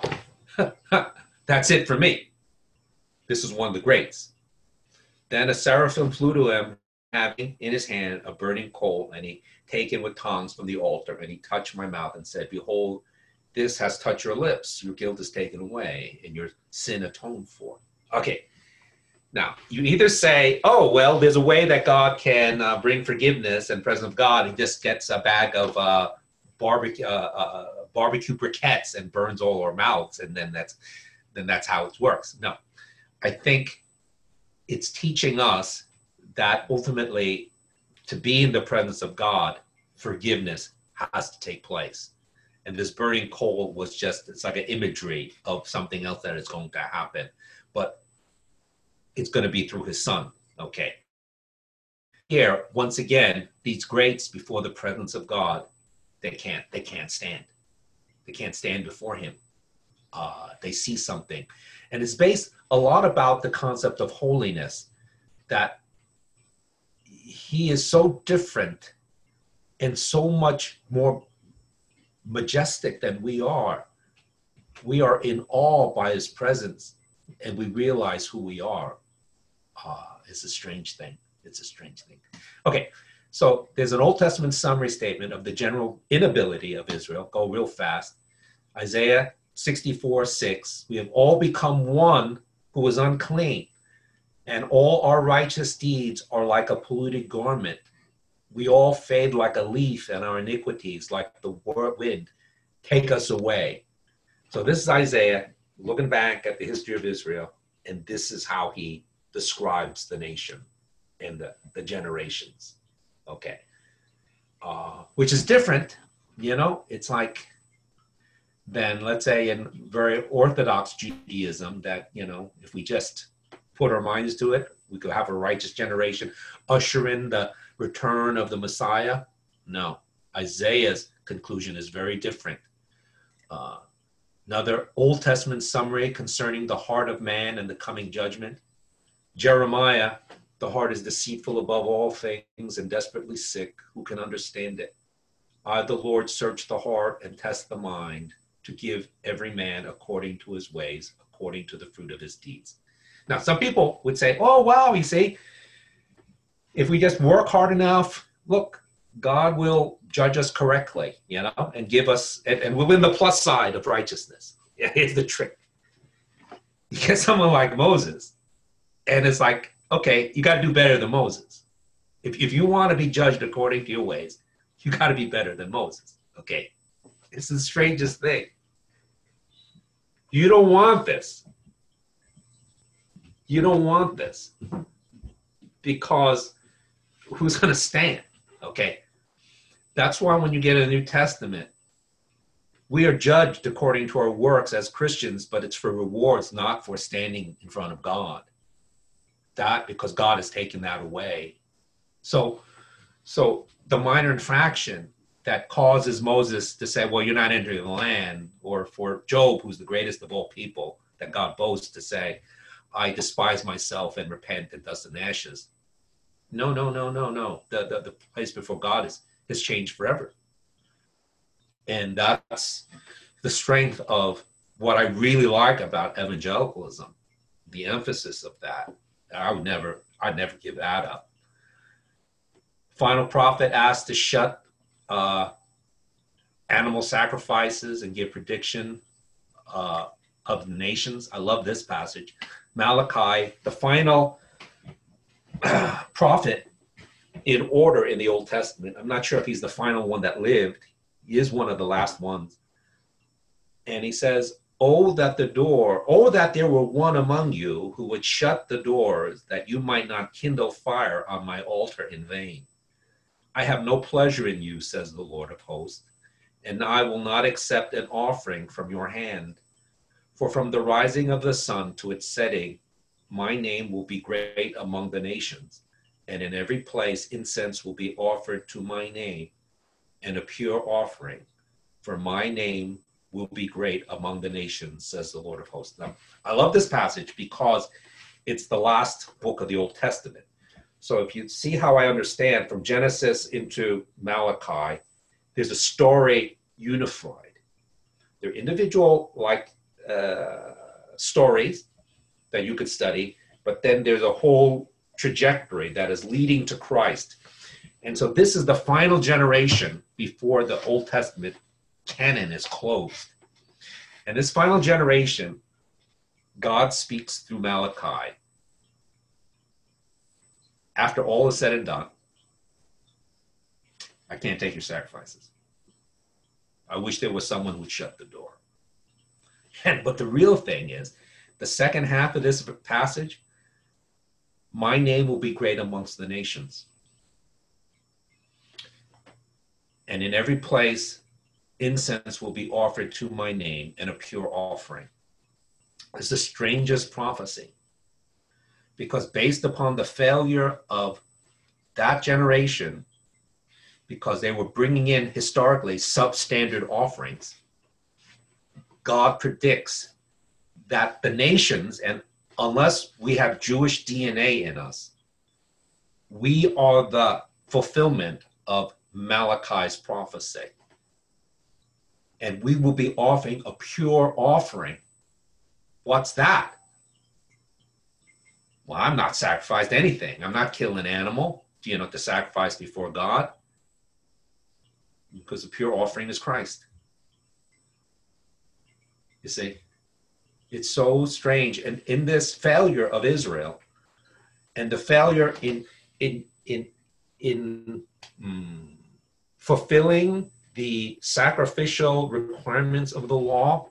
That's it for me. This is one of the greats. Then a seraphim flew to him, having in his hand a burning coal, and he taken with tongs from the altar, and he touched my mouth and said, behold, this has touched your lips. Your guilt is taken away and your sin atoned for. Okay. Now, you either say, oh, well, there's a way that God can uh, bring forgiveness and presence of God. He just gets a bag of uh, barbecue, uh, uh, barbecue briquettes and burns all our mouths, and then that's, then that's how it works. No, I think it's teaching us that ultimately, to be in the presence of God, forgiveness has to take place. And this burning coal was just, it's like an imagery of something else that is going to happen. But it's going to be through his son. Okay. Here, once again, these greats before the presence of God, they can't, they can't stand. They can't stand before him. Uh, they see something. And it's based a lot about the concept of holiness, that he is so different and so much more majestic than we are. We are in awe by his presence, and we realize who we are. Ah, it's a strange thing. It's a strange thing. Okay, so there's an Old Testament summary statement of the general inability of Israel. Go real fast. Isaiah sixty-four, six. We have all become one who is unclean, and all our righteous deeds are like a polluted garment. We all fade like a leaf, and our iniquities, like the wind, take us away. So this is Isaiah looking back at the history of Israel, and this is how he describes the nation and the, the generations. Okay. Uh, which is different, you know, it's like than, let's say, in very Orthodox Judaism, that, you know, if we just put our minds to it, we could have a righteous generation, usher in the return of the Messiah. No, Isaiah's conclusion is very different. Uh, Another Old Testament summary concerning the heart of man and the coming judgment. Jeremiah, the heart is deceitful above all things and desperately sick. Who can understand it? I, the Lord, search the heart and test the mind to give every man according to his ways, according to the fruit of his deeds. Now, some people would say, oh, wow, you see, if we just work hard enough, look, God will judge us correctly, you know, and give us, and, and we'll win the plus side of righteousness. Yeah, here's the trick. You get someone like Moses, and it's like, okay, you got to do better than Moses. If, if you want to be judged according to your ways, you got to be better than Moses. Okay, it's the strangest thing. You don't want this. You don't want this. Because who's going to stand? Okay. That's why when you get a New Testament, we are judged according to our works as Christians, but it's for rewards, not for standing in front of God. That, because God has taken that away. So, so the minor infraction that causes Moses to say, well, you're not entering the land, or for Job, who's the greatest of all people, that God boasts to say, I despise myself and repent in dust and ashes. No, no, no, no, no. The, the, the place before God is, has changed forever. And that's the strength of what I really like about evangelicalism, the emphasis of that. I would never, I'd never give that up. Final prophet asked to shut uh, animal sacrifices and give prediction uh, of the nations. I love this passage. Malachi, the final uh, prophet in order in the Old Testament. I'm not sure if he's the final one that lived. He is one of the last ones. And he says, oh, that the door, oh, that there were one among you who would shut the doors, that you might not kindle fire on my altar in vain. I have no pleasure in you, says the Lord of hosts, and I will not accept an offering from your hand. For from the rising of the sun to its setting, my name will be great among the nations, and in every place incense will be offered to my name, and a pure offering, for my name will be great among the nations, says the Lord of hosts. Now, I love this passage because it's the last book of the Old Testament. So if you see how I understand from Genesis into Malachi, there's a story unified. They're individual like uh, stories that you could study, but then there's a whole trajectory that is leading to Christ. And so this is the final generation before the Old Testament canon is closed. And this final generation, God speaks through Malachi. After all is said and done, I can't take your sacrifices. I wish there was someone who would shut the door. And but the real thing is, the second half of this passage, my name will be great amongst the nations. And in every place, incense will be offered to my name and a pure offering. It's the strangest prophecy. Because based upon the failure of that generation, because they were bringing in historically substandard offerings, God predicts that the nations, and unless we have Jewish D N A in us, we are the fulfillment of Malachi's prophecy. And we will be offering a pure offering. What's that? Well, I'm not sacrificed anything. I'm not killing an animal, you know, to sacrifice before God. Because the pure offering is Christ. You see, it's so strange. And in this failure of Israel, and the failure in in in in mm, fulfilling the sacrificial requirements of the law,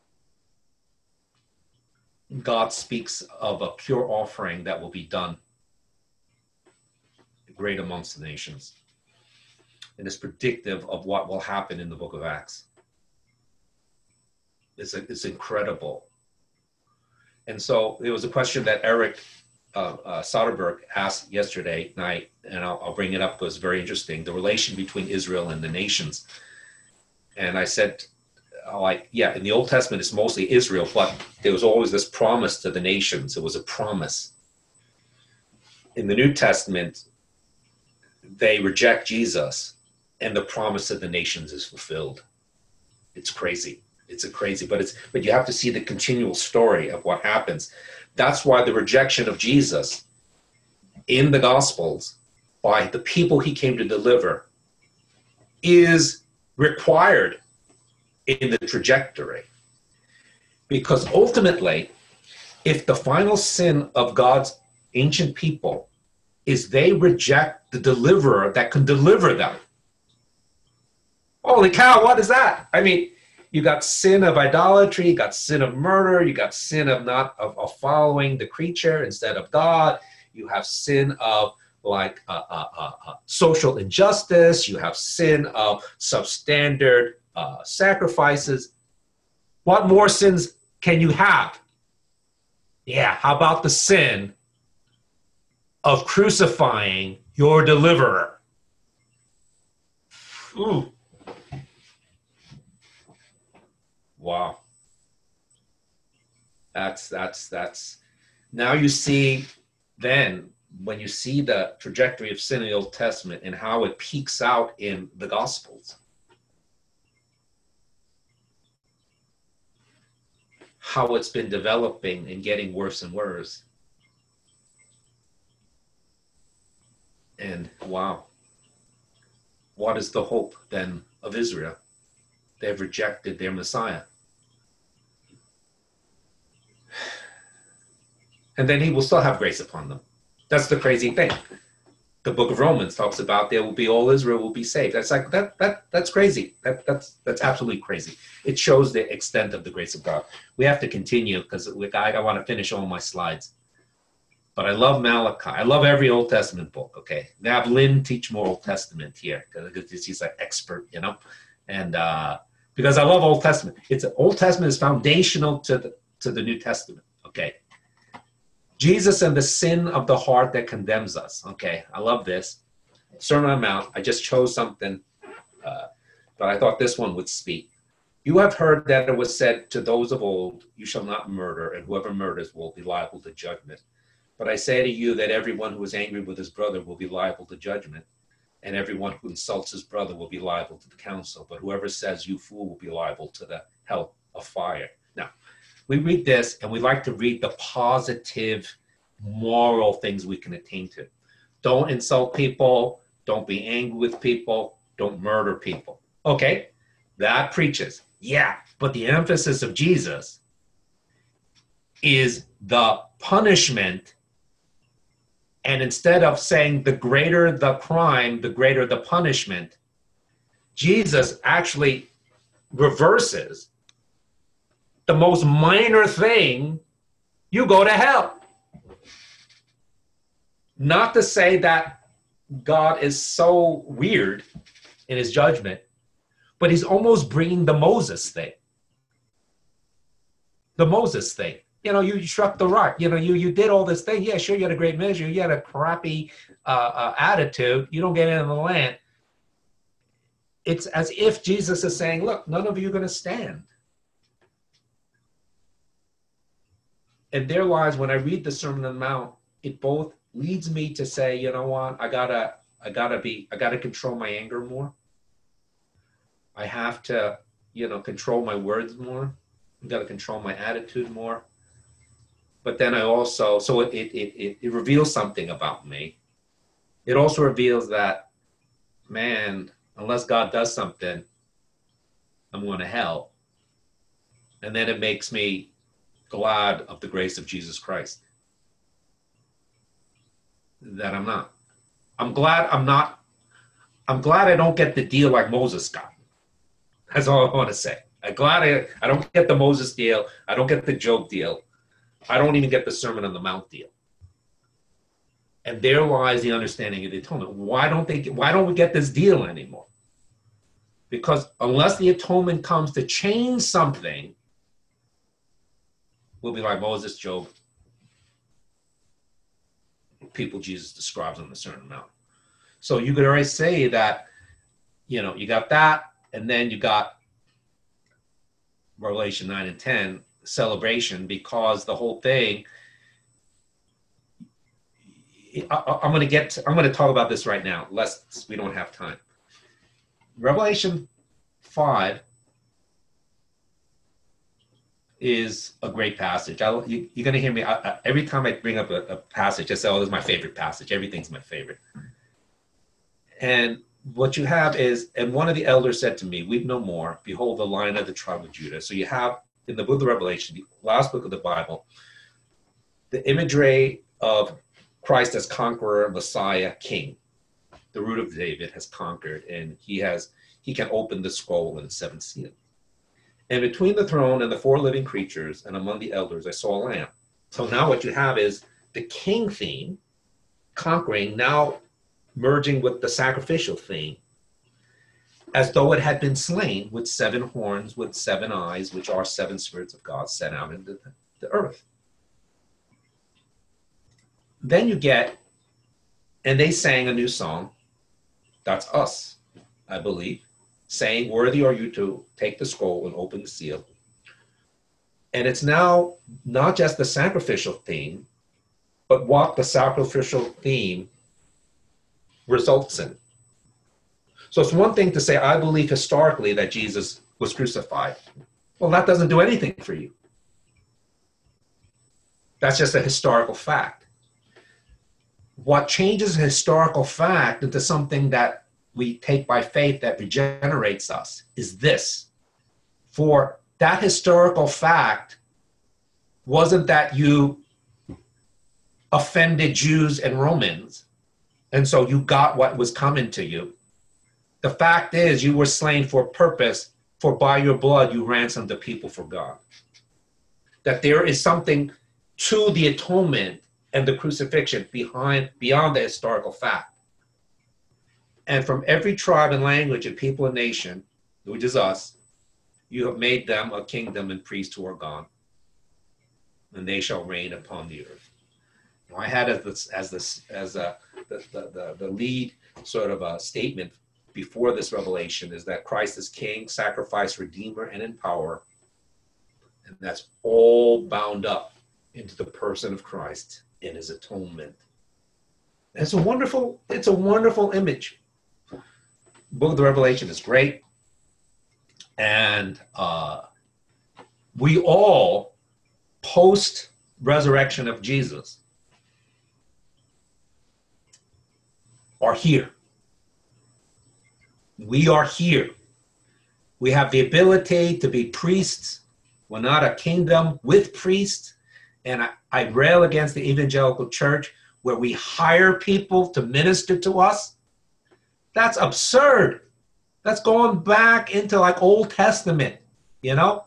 God speaks of a pure offering that will be done great amongst the nations. And it's predictive of what will happen in the book of Acts. It's, a, it's incredible. And so there was a question that Eric uh, uh, Soderberg asked yesterday night, and I'll, I'll bring it up because it's very interesting, the relation between Israel and the nations. And I said, like, yeah, in the Old Testament, it's mostly Israel, but there was always this promise to the nations. It was a promise. In the New Testament, they reject Jesus, and the promise to the nations is fulfilled. It's crazy. It's a crazy, but it's but you have to see the continual story of what happens. That's why the rejection of Jesus in the Gospels by the people he came to deliver is required in the trajectory. Because ultimately, if the final sin of God's ancient people is they reject the deliverer that can deliver them. Holy cow, what is that? I mean, you got sin of idolatry, you got sin of murder, you got sin of not of, of following the creature instead of God, you have sin of like uh, uh, uh, uh, social injustice, you have sin of substandard uh, sacrifices. What more sins can you have? Yeah, how about the sin of crucifying your deliverer? Ooh. Wow. That's, that's, that's, now you see then, when you see the trajectory of sin in the Old Testament and how it peaks out in the Gospels, how it's been developing and getting worse and worse. And wow, what is the hope then of Israel? They've rejected their Messiah. And then he will still have grace upon them. That's the crazy thing. The book of Romans talks about there will be all Israel will be saved. That's like that that that's crazy. That that's that's absolutely crazy. It shows the extent of the grace of God. We have to continue because I, I want to finish all my slides. But I love Malachi. I love every Old Testament book. Okay, now have Lynn teach more Old Testament here because he's an expert, you know, and uh, because I love Old Testament. It's Old Testament is foundational to the to the New Testament. Okay. Jesus and the sin of the heart that condemns us. Okay, I love this. Sermon on the Mount. I just chose something, uh, but I thought this one would speak. You have heard that it was said to those of old, you shall not murder, and whoever murders will be liable to judgment. But I say to you that everyone who is angry with his brother will be liable to judgment, and everyone who insults his brother will be liable to the council. But whoever says, you fool, will be liable to the hell of fire. Now, we read this and we like to read the positive moral things we can attain to. Don't insult people. Don't be angry with people. Don't murder people. Okay, that preaches. Yeah, but the emphasis of Jesus is the punishment. And instead of saying the greater the crime, the greater the punishment, Jesus actually reverses the most minor thing, you go to hell. Not to say that God is so weird in his judgment, but he's almost bringing the Moses thing. The Moses thing. You know, you struck the rock. You know, you, you did all this thing. Yeah, sure, you had a great measure. You had a crappy uh, uh, attitude. You don't get into the land. It's as if Jesus is saying, look, none of you are going to stand. In their lives, when I read the Sermon on the Mount, it both leads me to say, you know what, I gotta, I gotta be, I gotta control my anger more. I have to, you know, control my words more. I gotta control my attitude more. But then I also, so it it it, it reveals something about me. It also reveals that, man, unless God does something, I'm going to hell. And then it makes me glad of the grace of Jesus Christ. That I'm not. I'm glad I'm not. I'm glad I don't get the deal like Moses got. That's all I want to say. I'm glad I, I don't get the Moses deal. I don't get the Job deal. I don't even get the Sermon on the Mount deal. And there lies the understanding of the atonement. Why don't they? Why don't we get this deal anymore? Because unless the atonement comes to change something, we'll be like Moses, Job, people Jesus describes on the Sermon on the Mount. So you could already say that, you know, you got that, and then you got Revelation nine and ten celebration, because the whole thing, I, I'm going to get, to, I'm going to talk about this right now, lest we don't have time. Revelation five is a great passage. I, you, you're going to hear me, I, I, every time I bring up a, a passage, I say, oh, this is my favorite passage. Everything's my favorite. And what you have is, and one of the elders said to me, weep no more, behold the Lion of the tribe of Judah. So you have in the book of Revelation, the last book of the Bible, the imagery of Christ as conqueror, Messiah, king. The root of David has conquered, and he has he can open the scroll and the seventh seal. And between the throne and the four living creatures and among the elders, I saw a lamb. So now what you have is the king theme, conquering, now merging with the sacrificial theme, as though it had been slain, with seven horns, with seven eyes, which are seven spirits of God sent out into the, the earth. Then you get, and they sang a new song. That's us, I believe, saying, worthy are you to take the scroll and open the seal. And it's now not just the sacrificial theme, but what the sacrificial theme results in. So it's one thing to say, I believe historically that Jesus was crucified. Well, that doesn't do anything for you. That's just a historical fact. What changes a historical fact into something that we take by faith that regenerates us is this. For that historical fact wasn't that you offended Jews and Romans, and so you got what was coming to you. The fact is you were slain for purpose, for by your blood you ransomed the people for God. That there is something to the atonement and the crucifixion behind, beyond the historical fact. And from every tribe and language and people and nation, which is us, you have made them a kingdom and priests who are God, and they shall reign upon the earth. Now, I had as this, as this, as a, the, the, the, the lead sort of a statement before this revelation is that Christ is King, sacrifice, Redeemer, and in power, and that's all bound up into the person of Christ in his atonement. And it's a wonderful, it's a wonderful image. The book of the Revelation is great. And uh, we all, post-resurrection of Jesus, are here. We are here. We have the ability to be priests. We're not a kingdom with priests. And I, I rail against the evangelical church where we hire people to minister to us. That's absurd. That's going back into like Old Testament, you know?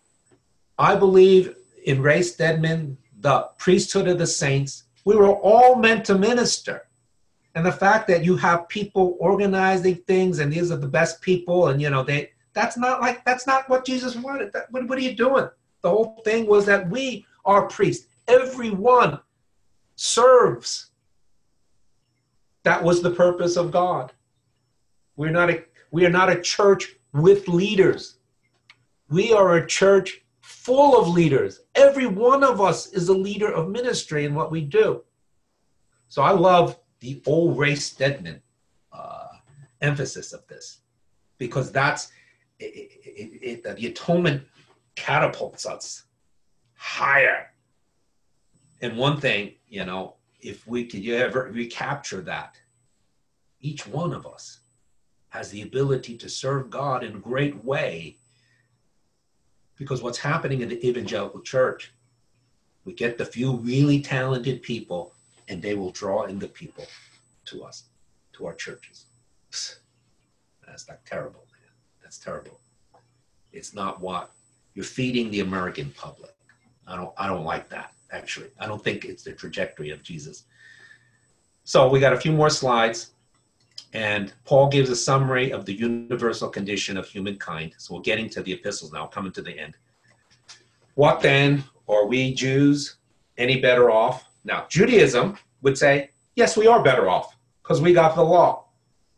I believe in Ray Stedman, the priesthood of the saints. We were all meant to minister. And the fact that you have people organizing things and these are the best people and, you know, they, that's not like, that's not what Jesus wanted. That, what, what are you doing? The whole thing was that we are priests. Everyone serves. That was the purpose of God. We're not a, we are not a church with leaders. We are a church full of leaders. Every one of us is a leader of ministry in what we do. So I love the old Ray Stedman uh, emphasis of this, because that's it, it, it, the atonement catapults us higher. And one thing, you know, if we could ever recapture that, each one of us has the ability to serve God in a great way. Because what's happening in the evangelical church, we get the few really talented people and they will draw in the people to us, to our churches. That's like terrible, man. That's terrible. It's not what you're feeding the American public. I don't, I don't like that, actually. I don't think it's the trajectory of Jesus. So we got a few more slides. And Paul gives a summary of the universal condition of humankind. So we're getting to the epistles now, coming to the end. What then, are we Jews any better off? Now, Judaism would say, yes, we are better off because we got the law.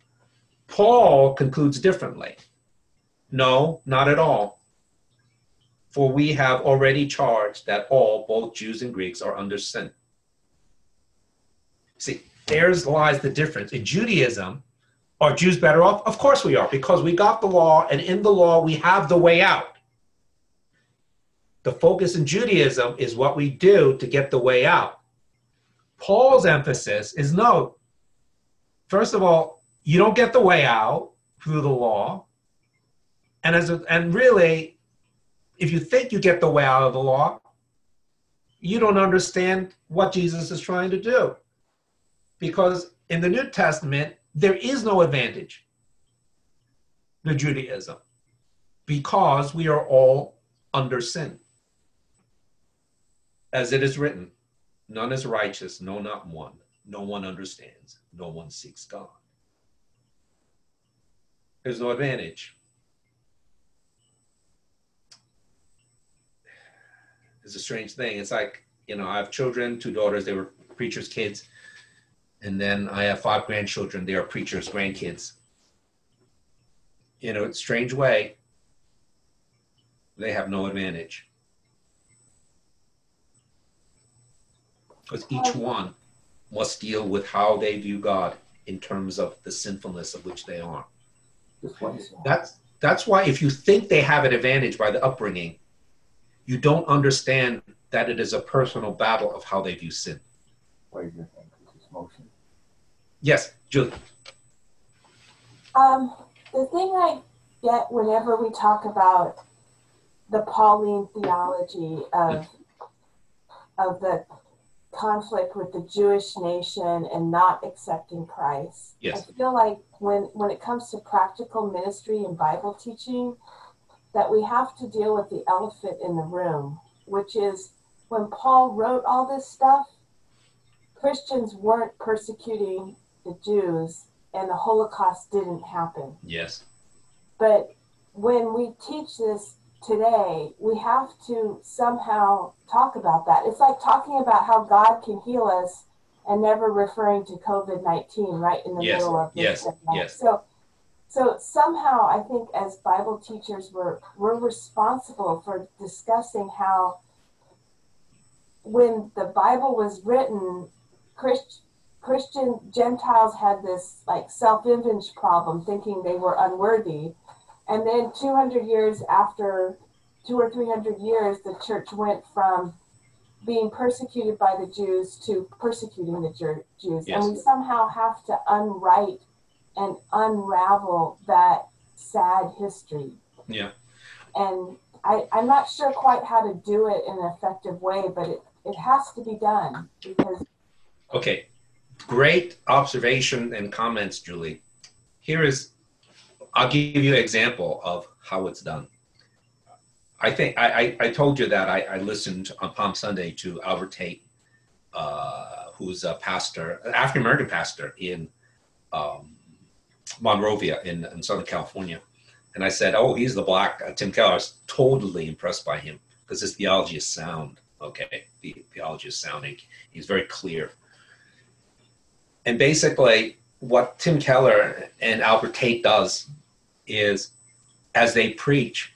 Paul concludes differently. No, not at all. For we have already charged that all, both Jews and Greeks, are under sin. See, there's lies the difference. In Judaism, are Jews better off? Of course we are, because we got the law, and in the law we have the way out. The focus in Judaism is what we do to get the way out. Paul's emphasis is no. First of all, you don't get the way out through the law. And, as a, and really, if you think you get the way out of the law, you don't understand what Jesus is trying to do. Because in the New Testament, there is no advantage to Judaism because we are all under sin. As it is written, none is righteous, no, not one. No one understands. No one seeks God. There's no advantage. It's a strange thing. It's like, you know, I have children, two daughters, they were preachers' kids. And then I have five grandchildren, they are preachers' grandkids. You know, it's a strange way. They have no advantage. Because each one must deal with how they view God in terms of the sinfulness of which they are. That's, that's why if you think they have an advantage by the upbringing, you don't understand that it is a personal battle of how they view sin. Yes, Julie. Um, the thing I get whenever we talk about the Pauline theology of, of the conflict with the Jewish nation and not accepting Christ. Yes. I feel like when, when it comes to practical ministry and Bible teaching, that we have to deal with the elephant in the room, which is when Paul wrote all this stuff, Christians weren't persecuting the Jews and the Holocaust didn't happen. Yes. But when we teach this today, we have to somehow talk about that. It's like talking about how God can heal us and never referring to COVID nineteen right in the Yes. middle of this. Yes. segment. Yes. So, so somehow I think as Bible teachers, we're, we're responsible for discussing how when the Bible was written, Christ, Christian Gentiles had this like self-image problem, thinking they were unworthy. And then two hundred years after, two or three hundred years, the church went from being persecuted by the Jews to persecuting the Jews. Yes. And we somehow have to unwrite and unravel that sad history. Yeah. And I, I'm not sure quite how to do it in an effective way, but it, it has to be done because. Okay. Great observation and comments, Julie. Here is, I'll give you an example of how it's done. I think, I, I, I told you that I, I listened on Palm Sunday to Albert Tate, uh, who's a pastor, an African-American pastor in um, Monrovia in, in Southern California. And I said, oh, he's the black uh, Tim Keller. I was totally impressed by him because his theology is sound. Okay, the theology is sounding. He's very clear. And basically, what Tim Keller and Albert Tate does is, as they preach,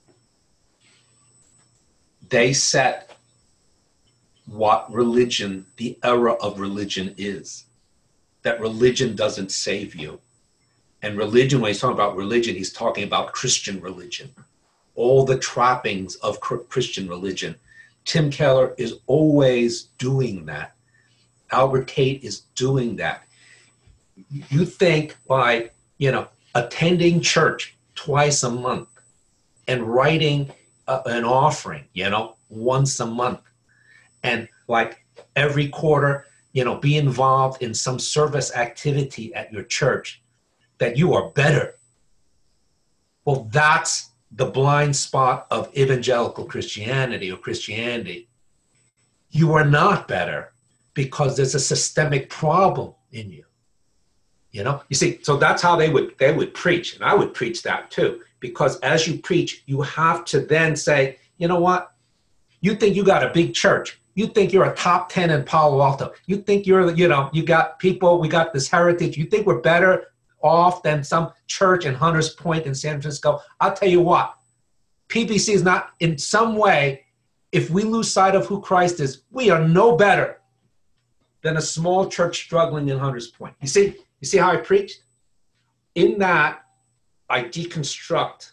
they set what religion, the era of religion is. That religion doesn't save you. And religion, when he's talking about religion, he's talking about Christian religion. All the trappings of Christian religion. Tim Keller is always doing that. Albert Tate is doing that. You think by, you know, attending church twice a month and writing uh, an offering, you know, once a month, and like every quarter, you know, be involved in some service activity at your church, that you are better. Well, that's the blind spot of evangelical Christianity or Christianity. You are not better because there's a systemic problem in you. You know, you see, so that's how they would they would preach, and I would preach that too. Because as you preach, you have to then say, you know what? You think you got a big church. You think you're a top ten in Palo Alto. You think you're, you know, you got people, we got this heritage. You think we're better off than some church in Hunters Point in San Francisco. I'll tell you what, P B C is not in some way, if we lose sight of who Christ is, we are no better than a small church struggling in Hunters Point. You see, you see how I preached? In that, I deconstruct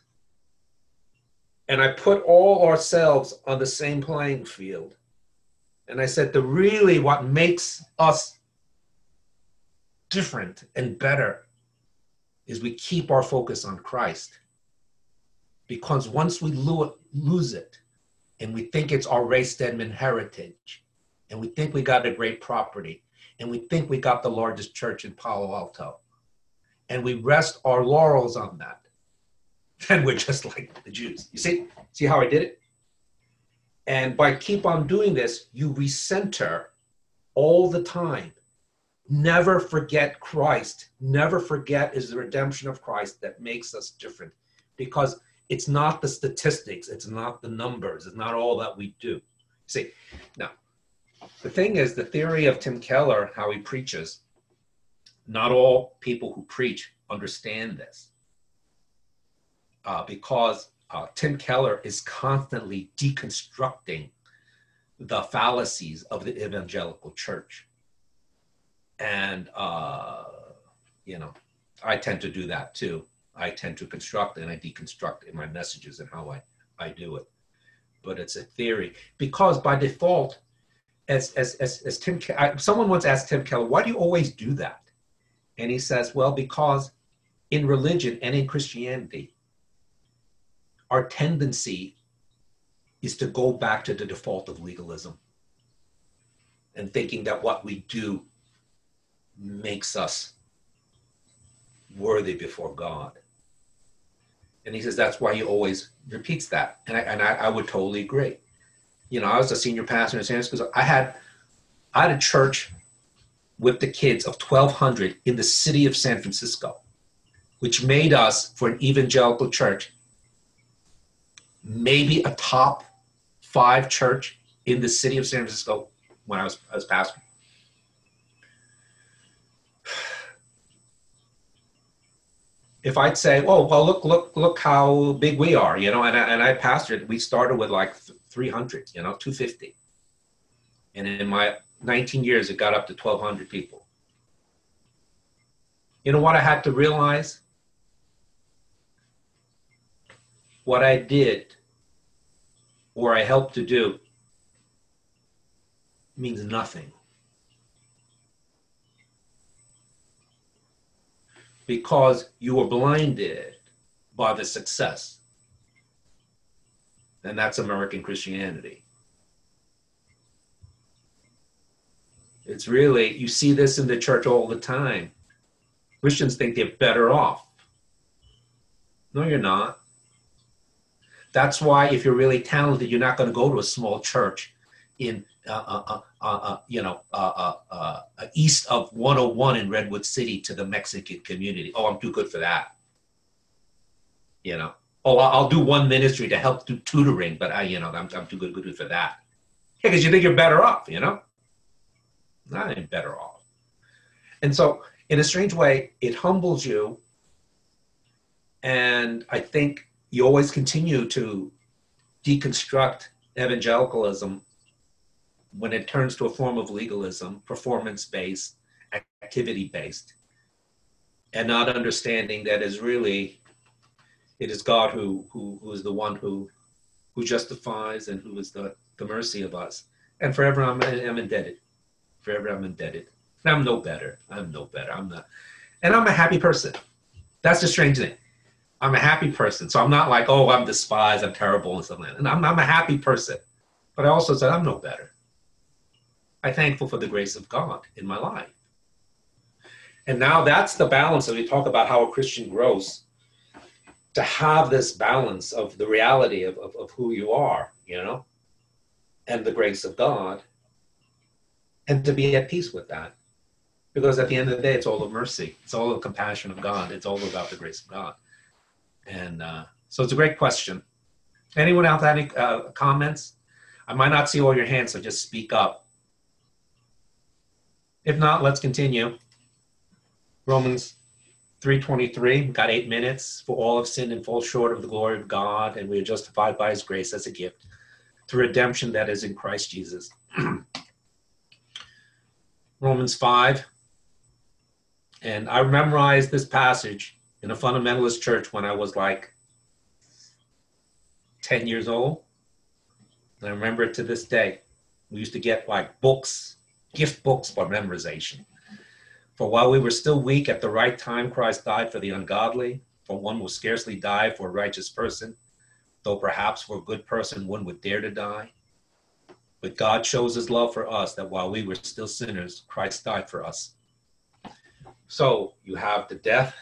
and I put all ourselves on the same playing field. And I said, the really what makes us different and better is we keep our focus on Christ. Because once we lo- lose it, and we think it's our Ray Stedman heritage, and we think we got a great property, and we think we got the largest church in Palo Alto, and we rest our laurels on that, then we're just like the Jews. You see, see how I did it? And by keep on doing this, you recenter all the time. Never forget Christ. Never forget is the redemption of Christ that makes us different. Because it's not the statistics, it's not the numbers, it's not all that we do. See, now, the thing is, the theory of Tim Keller, how he preaches, not all people who preach understand this. Uh, because uh, Tim Keller is constantly deconstructing the fallacies of the evangelical church. And, uh, you know, I tend to do that too. I tend to construct and I deconstruct in my messages and how I, I do it. But it's a theory. Because by default, as, as, as, as Tim, I, someone once asked Tim Keller, why do you always do that? And he says, well, because in religion and in Christianity, our tendency is to go back to the default of legalism and thinking that what we do makes us worthy before God. And he says that's why he always repeats that. And I, and I, I would totally agree. You know, I was a senior pastor in San Francisco. I had, I had a church with the kids of twelve hundred in the city of San Francisco, which made us, for an evangelical church, maybe a top five church in the city of San Francisco when I was, I was pastor. If I'd say, oh, well, look, look, look how big we are, you know, and I, and I pastored, we started with like three hundred, you know, two fifty. And in my nineteen years, it got up to twelve hundred people. You know what I had to realize? What I did or I helped to do means nothing. Because you were blinded by the success. And that's American Christianity. It's really, you see this in the church all the time. Christians think they're better off. No, you're not. That's why if you're really talented, you're not going to go to a small church in, uh, uh, uh, uh, you know, uh, uh, uh, east of one oh one in Redwood City to the Mexican community. Oh, I'm too good for that. You know, oh, I'll do one ministry to help do tutoring, but I, you know, I'm, I'm too good, good for that. Yeah, because you think you're better off, you know? I ain't better off. And so, in a strange way, it humbles you. And I think you always continue to deconstruct evangelicalism when it turns to a form of legalism, performance-based, activity-based, and not understanding that is really, it is God who, who, who is the one who, who justifies and who is the, the mercy of us. And forever I'm, I'm indebted. Forever I'm indebted. And I'm no better. I'm no better. I'm not. And I'm a happy person. That's the strange thing. I'm a happy person. So I'm not like, oh, I'm despised, I'm terrible, and something like that. And I'm, I'm a happy person. But I also said, I'm no better. I'm thankful for the grace of God in my life. And now that's the balance that we talk about how a Christian grows, to have this balance of the reality of, of, of who you are, you know, and the grace of God, and to be at peace with that. Because at the end of the day, it's all of mercy. It's all of compassion of God. It's all about the grace of God. And uh, so it's a great question. Anyone else have any uh, comments? I might not see all your hands, so just speak up. If not, let's continue. Romans three twenty-three, got eight minutes. For all have sinned and fall short of the glory of God, and we are justified by his grace as a gift through redemption that is in Christ Jesus. Romans five. And I memorized this passage in a fundamentalist church when I was like ten years old. And I remember it to this day. We used to get like books, gift books for memorization. For while we were still weak, at the right time, Christ died for the ungodly. For one will scarcely die for a righteous person, though perhaps for a good person one would dare to die. But God shows his love for us, that while we were still sinners, Christ died for us. So you have the death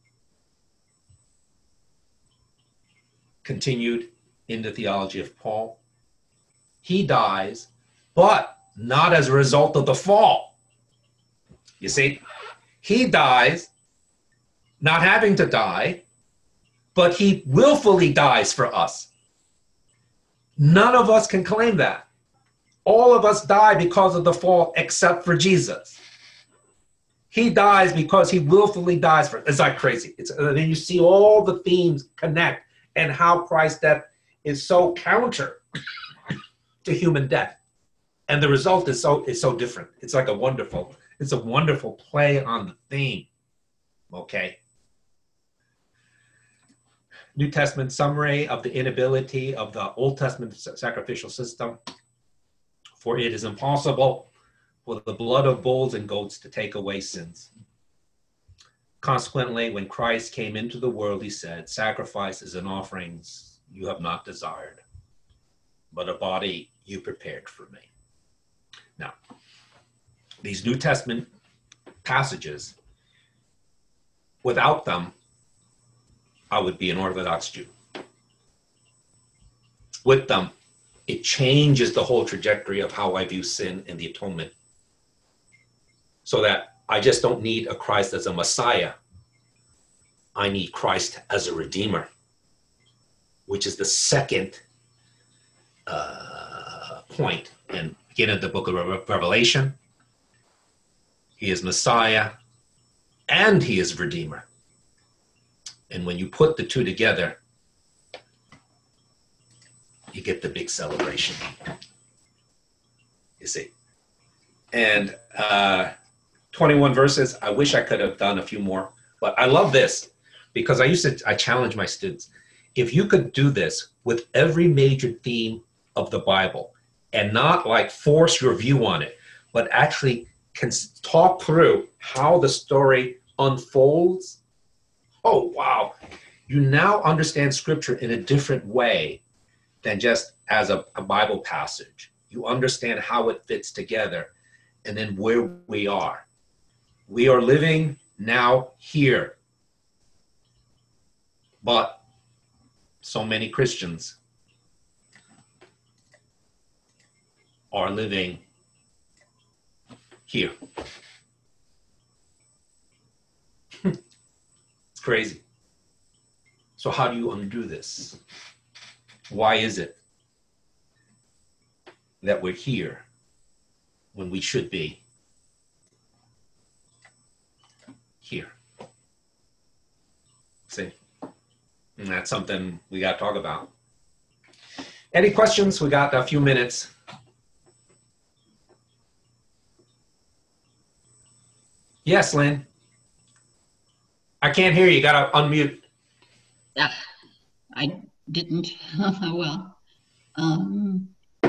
continued in the theology of Paul. He dies, but not as a result of the fall. You see, he dies not having to die, but he willfully dies for us. None of us can claim that. All of us die because of the fall except for Jesus. He dies because he willfully dies for us. It's like crazy. It's, and then you see all the themes connect and how Christ's death is so counter to human death. And the result is so is so different. It's like a wonderful, it's a wonderful play on the theme. Okay. New Testament summary of the inability of the Old Testament sacrificial system. For it is impossible for the blood of bulls and goats to take away sins. Consequently, when Christ came into the world, he said, sacrifices and offerings you have not desired, but a body you prepared for me. Now, these New Testament passages, without them, I would be an Orthodox Jew. With them, it changes the whole trajectory of how I view sin and the atonement. So that I just don't need a Christ as a Messiah. I need Christ as a Redeemer, which is the second uh, point in beginning of the book of Revelation. He is Messiah and he is Redeemer. And when you put the two together, you get the big celebration. You see. And uh, twenty-one verses, I wish I could have done a few more, but I love this because I used to, I challenge my students. If you could do this with every major theme of the Bible and not like force your view on it, but actually can talk through how the story unfolds. Oh, wow. You now understand scripture in a different way than just as a, a Bible passage. You understand how it fits together and then where we are. We are living now here. But so many Christians are living here. It's crazy. So how do you undo this? Why is it that we're here when we should be here? See? And that's something we got to talk about. Any questions? We got a few minutes. Yes, Lynn. I can't hear you. You got to unmute. Yeah, I didn't. Well, um,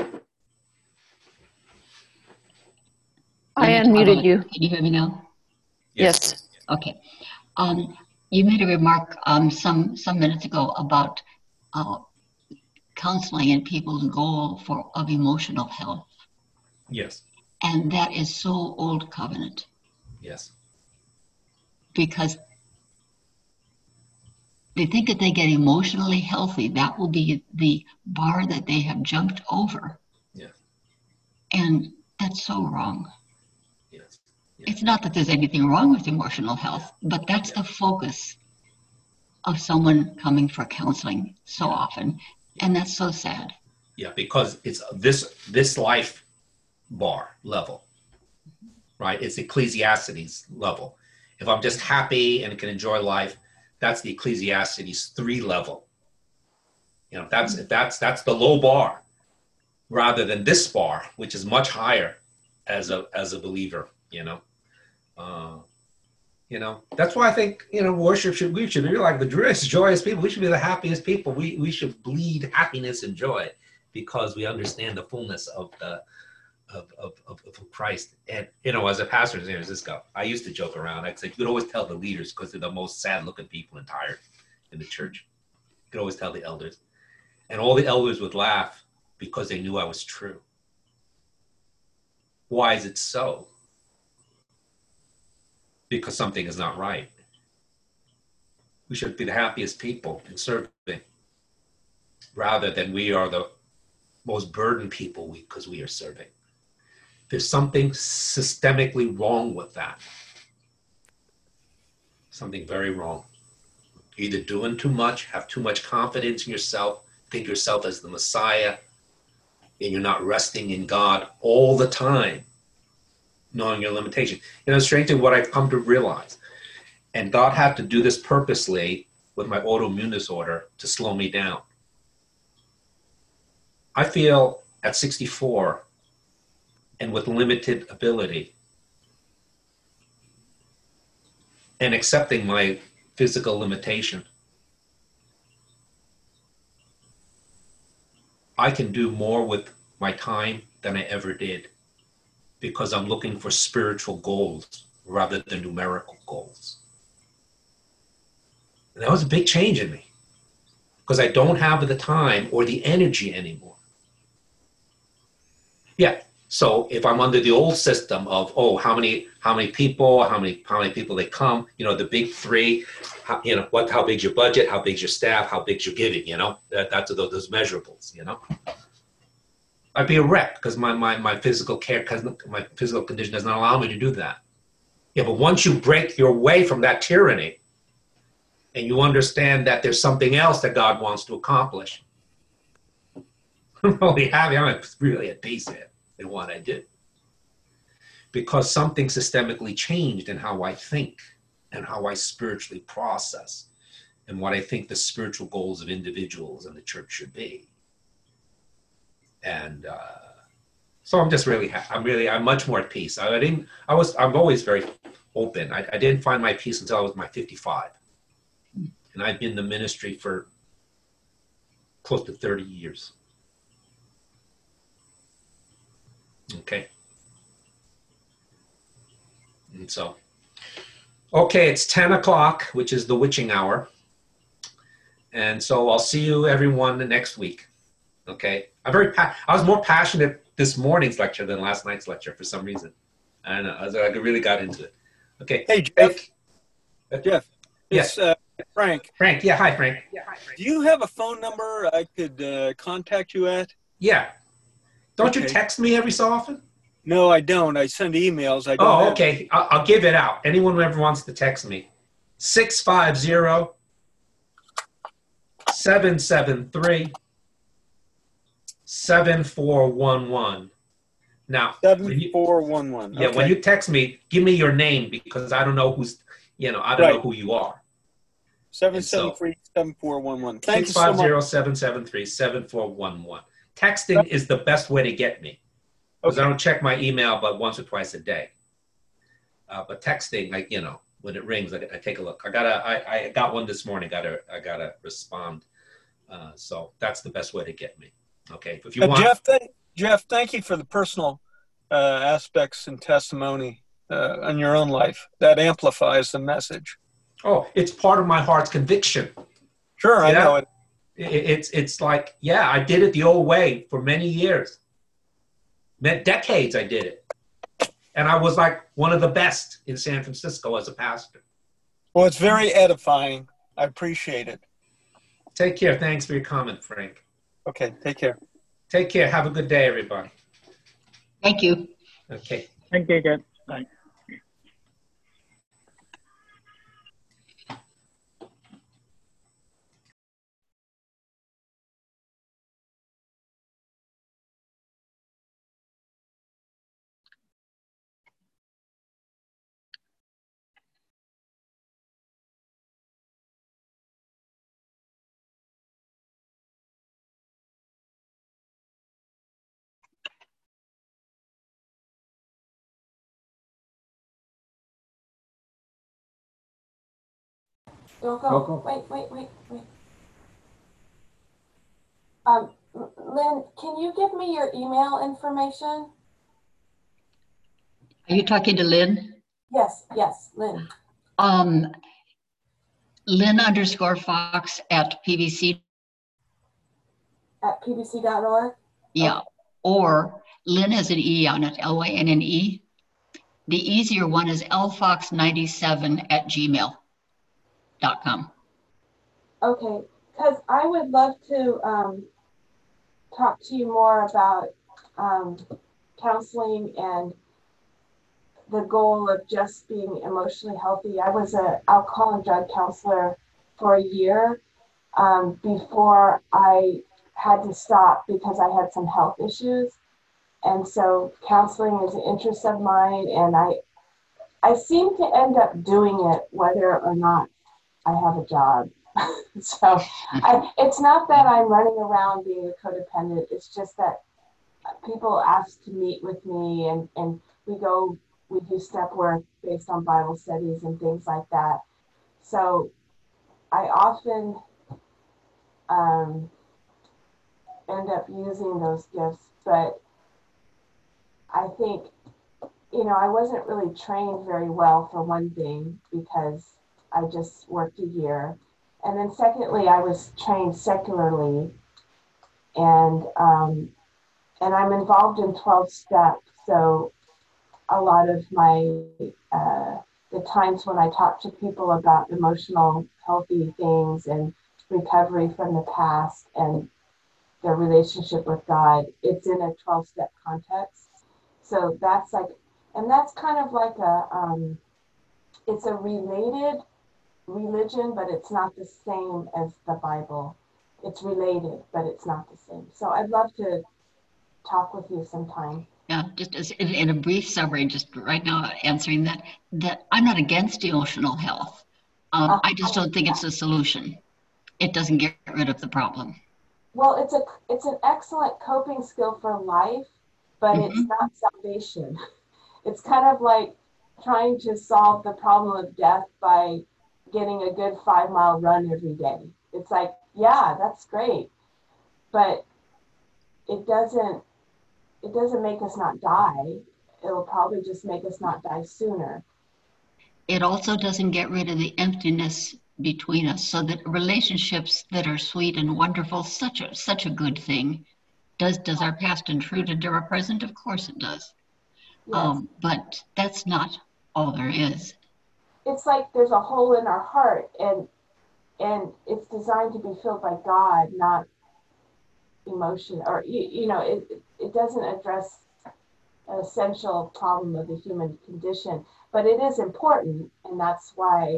I let me unmuted talk- you. Can you hear me now? Yes. Okay. Um, you made a remark um, some some minutes ago about uh, counseling and people's goal for of emotional health, Yes. and that is so old covenant Yes. because they think that they get emotionally healthy, that will be the bar that they have jumped over, Yes. and that's so wrong. Yes. It's not that there's anything wrong with emotional health, but that's the focus of someone coming for counseling so often. And that's so sad. Yeah, because it's this this life bar level, right? It's Ecclesiastes level. If I'm just happy and can enjoy life, that's the Ecclesiastes three level. You know, that's that's that's the low bar, rather than this bar, which is much higher as a as a believer. You know, uh, you know that's why I think you know worship should we should be like the joyous, joyous people. We should be the happiest people. We we should bleed happiness and joy because we understand the fullness of the of of, of, of Christ. And you know, as a pastor in San Francisco, I used to joke around. I'd say you could always tell the leaders because they're the most sad-looking people and tired in the church. You could always tell the elders, and all the elders would laugh because they knew I was true. Why is it so? Because something is not right. We should be the happiest people in serving, rather than we are the most burdened people because we, we are serving. There's something systemically wrong with that. Something very wrong. You're either doing too much, have too much confidence in yourself, think yourself as the Messiah, and you're not resting in God all the time, knowing your limitation. You know, strange thing, what I've come to realize, and God had to do this purposely with my autoimmune disorder to slow me down. I feel at sixty-four and with limited ability and accepting my physical limitation, I can do more with my time than I ever did because I'm looking for spiritual goals rather than numerical goals. And that was a big change in me because I don't have the time or the energy anymore. Yeah. So if I'm under the old system of, oh, how many, how many people, how many, how many people they come, you know, the big three, how, you know, what, how big's your budget, how big's your staff, how big's your giving, you know, that, that's those, those measurables, you know. I'd be a wreck because my, my, my physical care, because my physical condition does not allow me to do that. Yeah, but once you break your way from that tyranny and you understand that there's something else that God wants to accomplish, I'm really happy. I'm really at peace here in what I did. Because something systemically changed in how I think and how I spiritually process and what I think the spiritual goals of individuals in the church should be. And uh, so I'm just really, I'm really, I'm much more at peace. I, I didn't, I was, I'm always very open. I, I didn't find my peace until I was my fifty-five. And I've been in the ministry for close to thirty years. Okay. And so, okay, it's ten o'clock, which is the witching hour. And so I'll see you everyone the next week. Okay. I'm very, pa- I was more passionate this morning's lecture than last night's lecture for some reason. I don't know. I, was, I really got into it. Okay. Hey, Jeff. Hey. Jeff. Yes. Uh, Frank. Frank. Yeah. Hi, Frank. Yeah. Hi, Frank. Do you have a phone number I could uh, contact you at? Yeah. Don't okay. you text me every so often? No, I don't. I send emails. I don't oh, have... okay. I'll, I'll give it out. Anyone who ever wants to text me. six five zero, seven seven three, seven four one one. Now, seven four one one. Yeah, okay. when you text me, give me your name because I don't know who's, you know, I don't right. know who you are. seven seven three, seven four one one. Thank you so much. six five zero, seven seven three, seven four one one. Texting is the best way to get me because okay. I don't check my email but once or twice a day. Uh, but texting, like, you know, when it rings, I, I take a look. I gotta, I, I got one this morning. Gotta, I gotta respond. Uh, so that's the best way to get me. Okay. If you uh, want, Jeff, th- Jeff, thank you for the personal uh, aspects and testimony uh, on your own life. That amplifies the message. Oh, it's part of my heart's conviction. Sure, I know it. It's it's like, yeah, I did it the old way for many years. Decades I did it. And I was like one of the best in San Francisco as a pastor. Well, it's very edifying. I appreciate it. Take care. Thanks for your comment, Frank. Okay, take care. Take care. Have a good day, everybody. Thank you. Okay. Thank you again. Bye. Don't go. Don't go. Wait, wait, wait, wait. Um, Lynn, can you give me your email information? Are you talking to Lynn? Yes, yes, Lynn. Um, Lynn underscore Fox at P B C. At P B C dot org? Yeah. Okay. Or Lynn has an E on it, L Y N N E. The easier one is L Fox ninety-seven at gmail dot com. Okay, because I would love to um, talk to you more about um, counseling and the goal of just being emotionally healthy. I was an alcohol and drug counselor for a year um, before I had to stop because I had some health issues. And so counseling is an interest of mine, and I I seem to end up doing it whether or not I have a job. So I, it's not that I'm running around being a codependent. It's just that people ask to meet with me, and, and we go, we do step work based on Bible studies and things like that. So I often um, end up using those gifts, but I think, you know, I wasn't really trained very well for one thing because I just worked a year. And then secondly, I was trained secularly, and um, and I'm involved in twelve steps. So a lot of my, uh, the times when I talk to people about emotional healthy things and recovery from the past and their relationship with God, it's in a twelve step context. So that's like, and that's kind of like a, um, it's a related religion, but it's not the same as the Bible. It's related, but it's not the same. So I'd love to talk with you sometime. Yeah, just as in, in a brief summary, just right now answering that, that I'm not against emotional health. Um, Uh, I just don't think it's a solution. It doesn't get rid of the problem. well, it's a it's an excellent coping skill for life, but Mm-hmm. it's not salvation. It's kind of like trying to solve the problem of death by getting a good five mile run every day. It's like, yeah, that's great, but it doesn't it doesn't make us not die. It'll probably just make us not die sooner. It also doesn't get rid of the emptiness between us, so that relationships that are sweet and wonderful, such a such a good thing. Does does our past intrude into our present? Of course it does. Yes. Um, but that's not all there is. It's like there's a hole in our heart, and and it's designed to be filled by God, not emotion, or you, you know, it it doesn't address an essential problem of the human condition, but it is important, and that's why,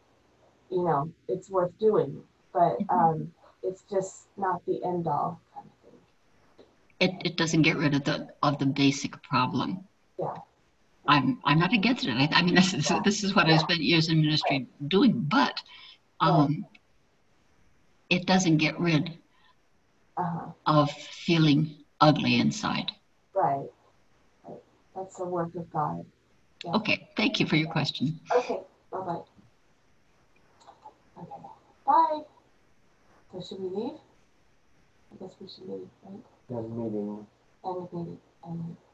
you know, it's worth doing. But um, it's just not the end all kind of thing. It it doesn't get rid of the of the basic problem. Yeah. I'm I'm not against it. I, I mean, this is Yeah. this is what Yeah. I spent years in ministry doing, but um, it doesn't get rid Uh-huh. of feeling ugly inside. Right. Right. That's a work of God. Yeah. Okay, thank you for your question. Okay. Bye bye. Okay. Bye. So should we leave? I guess we should leave, right? End meeting. End meeting. End meeting.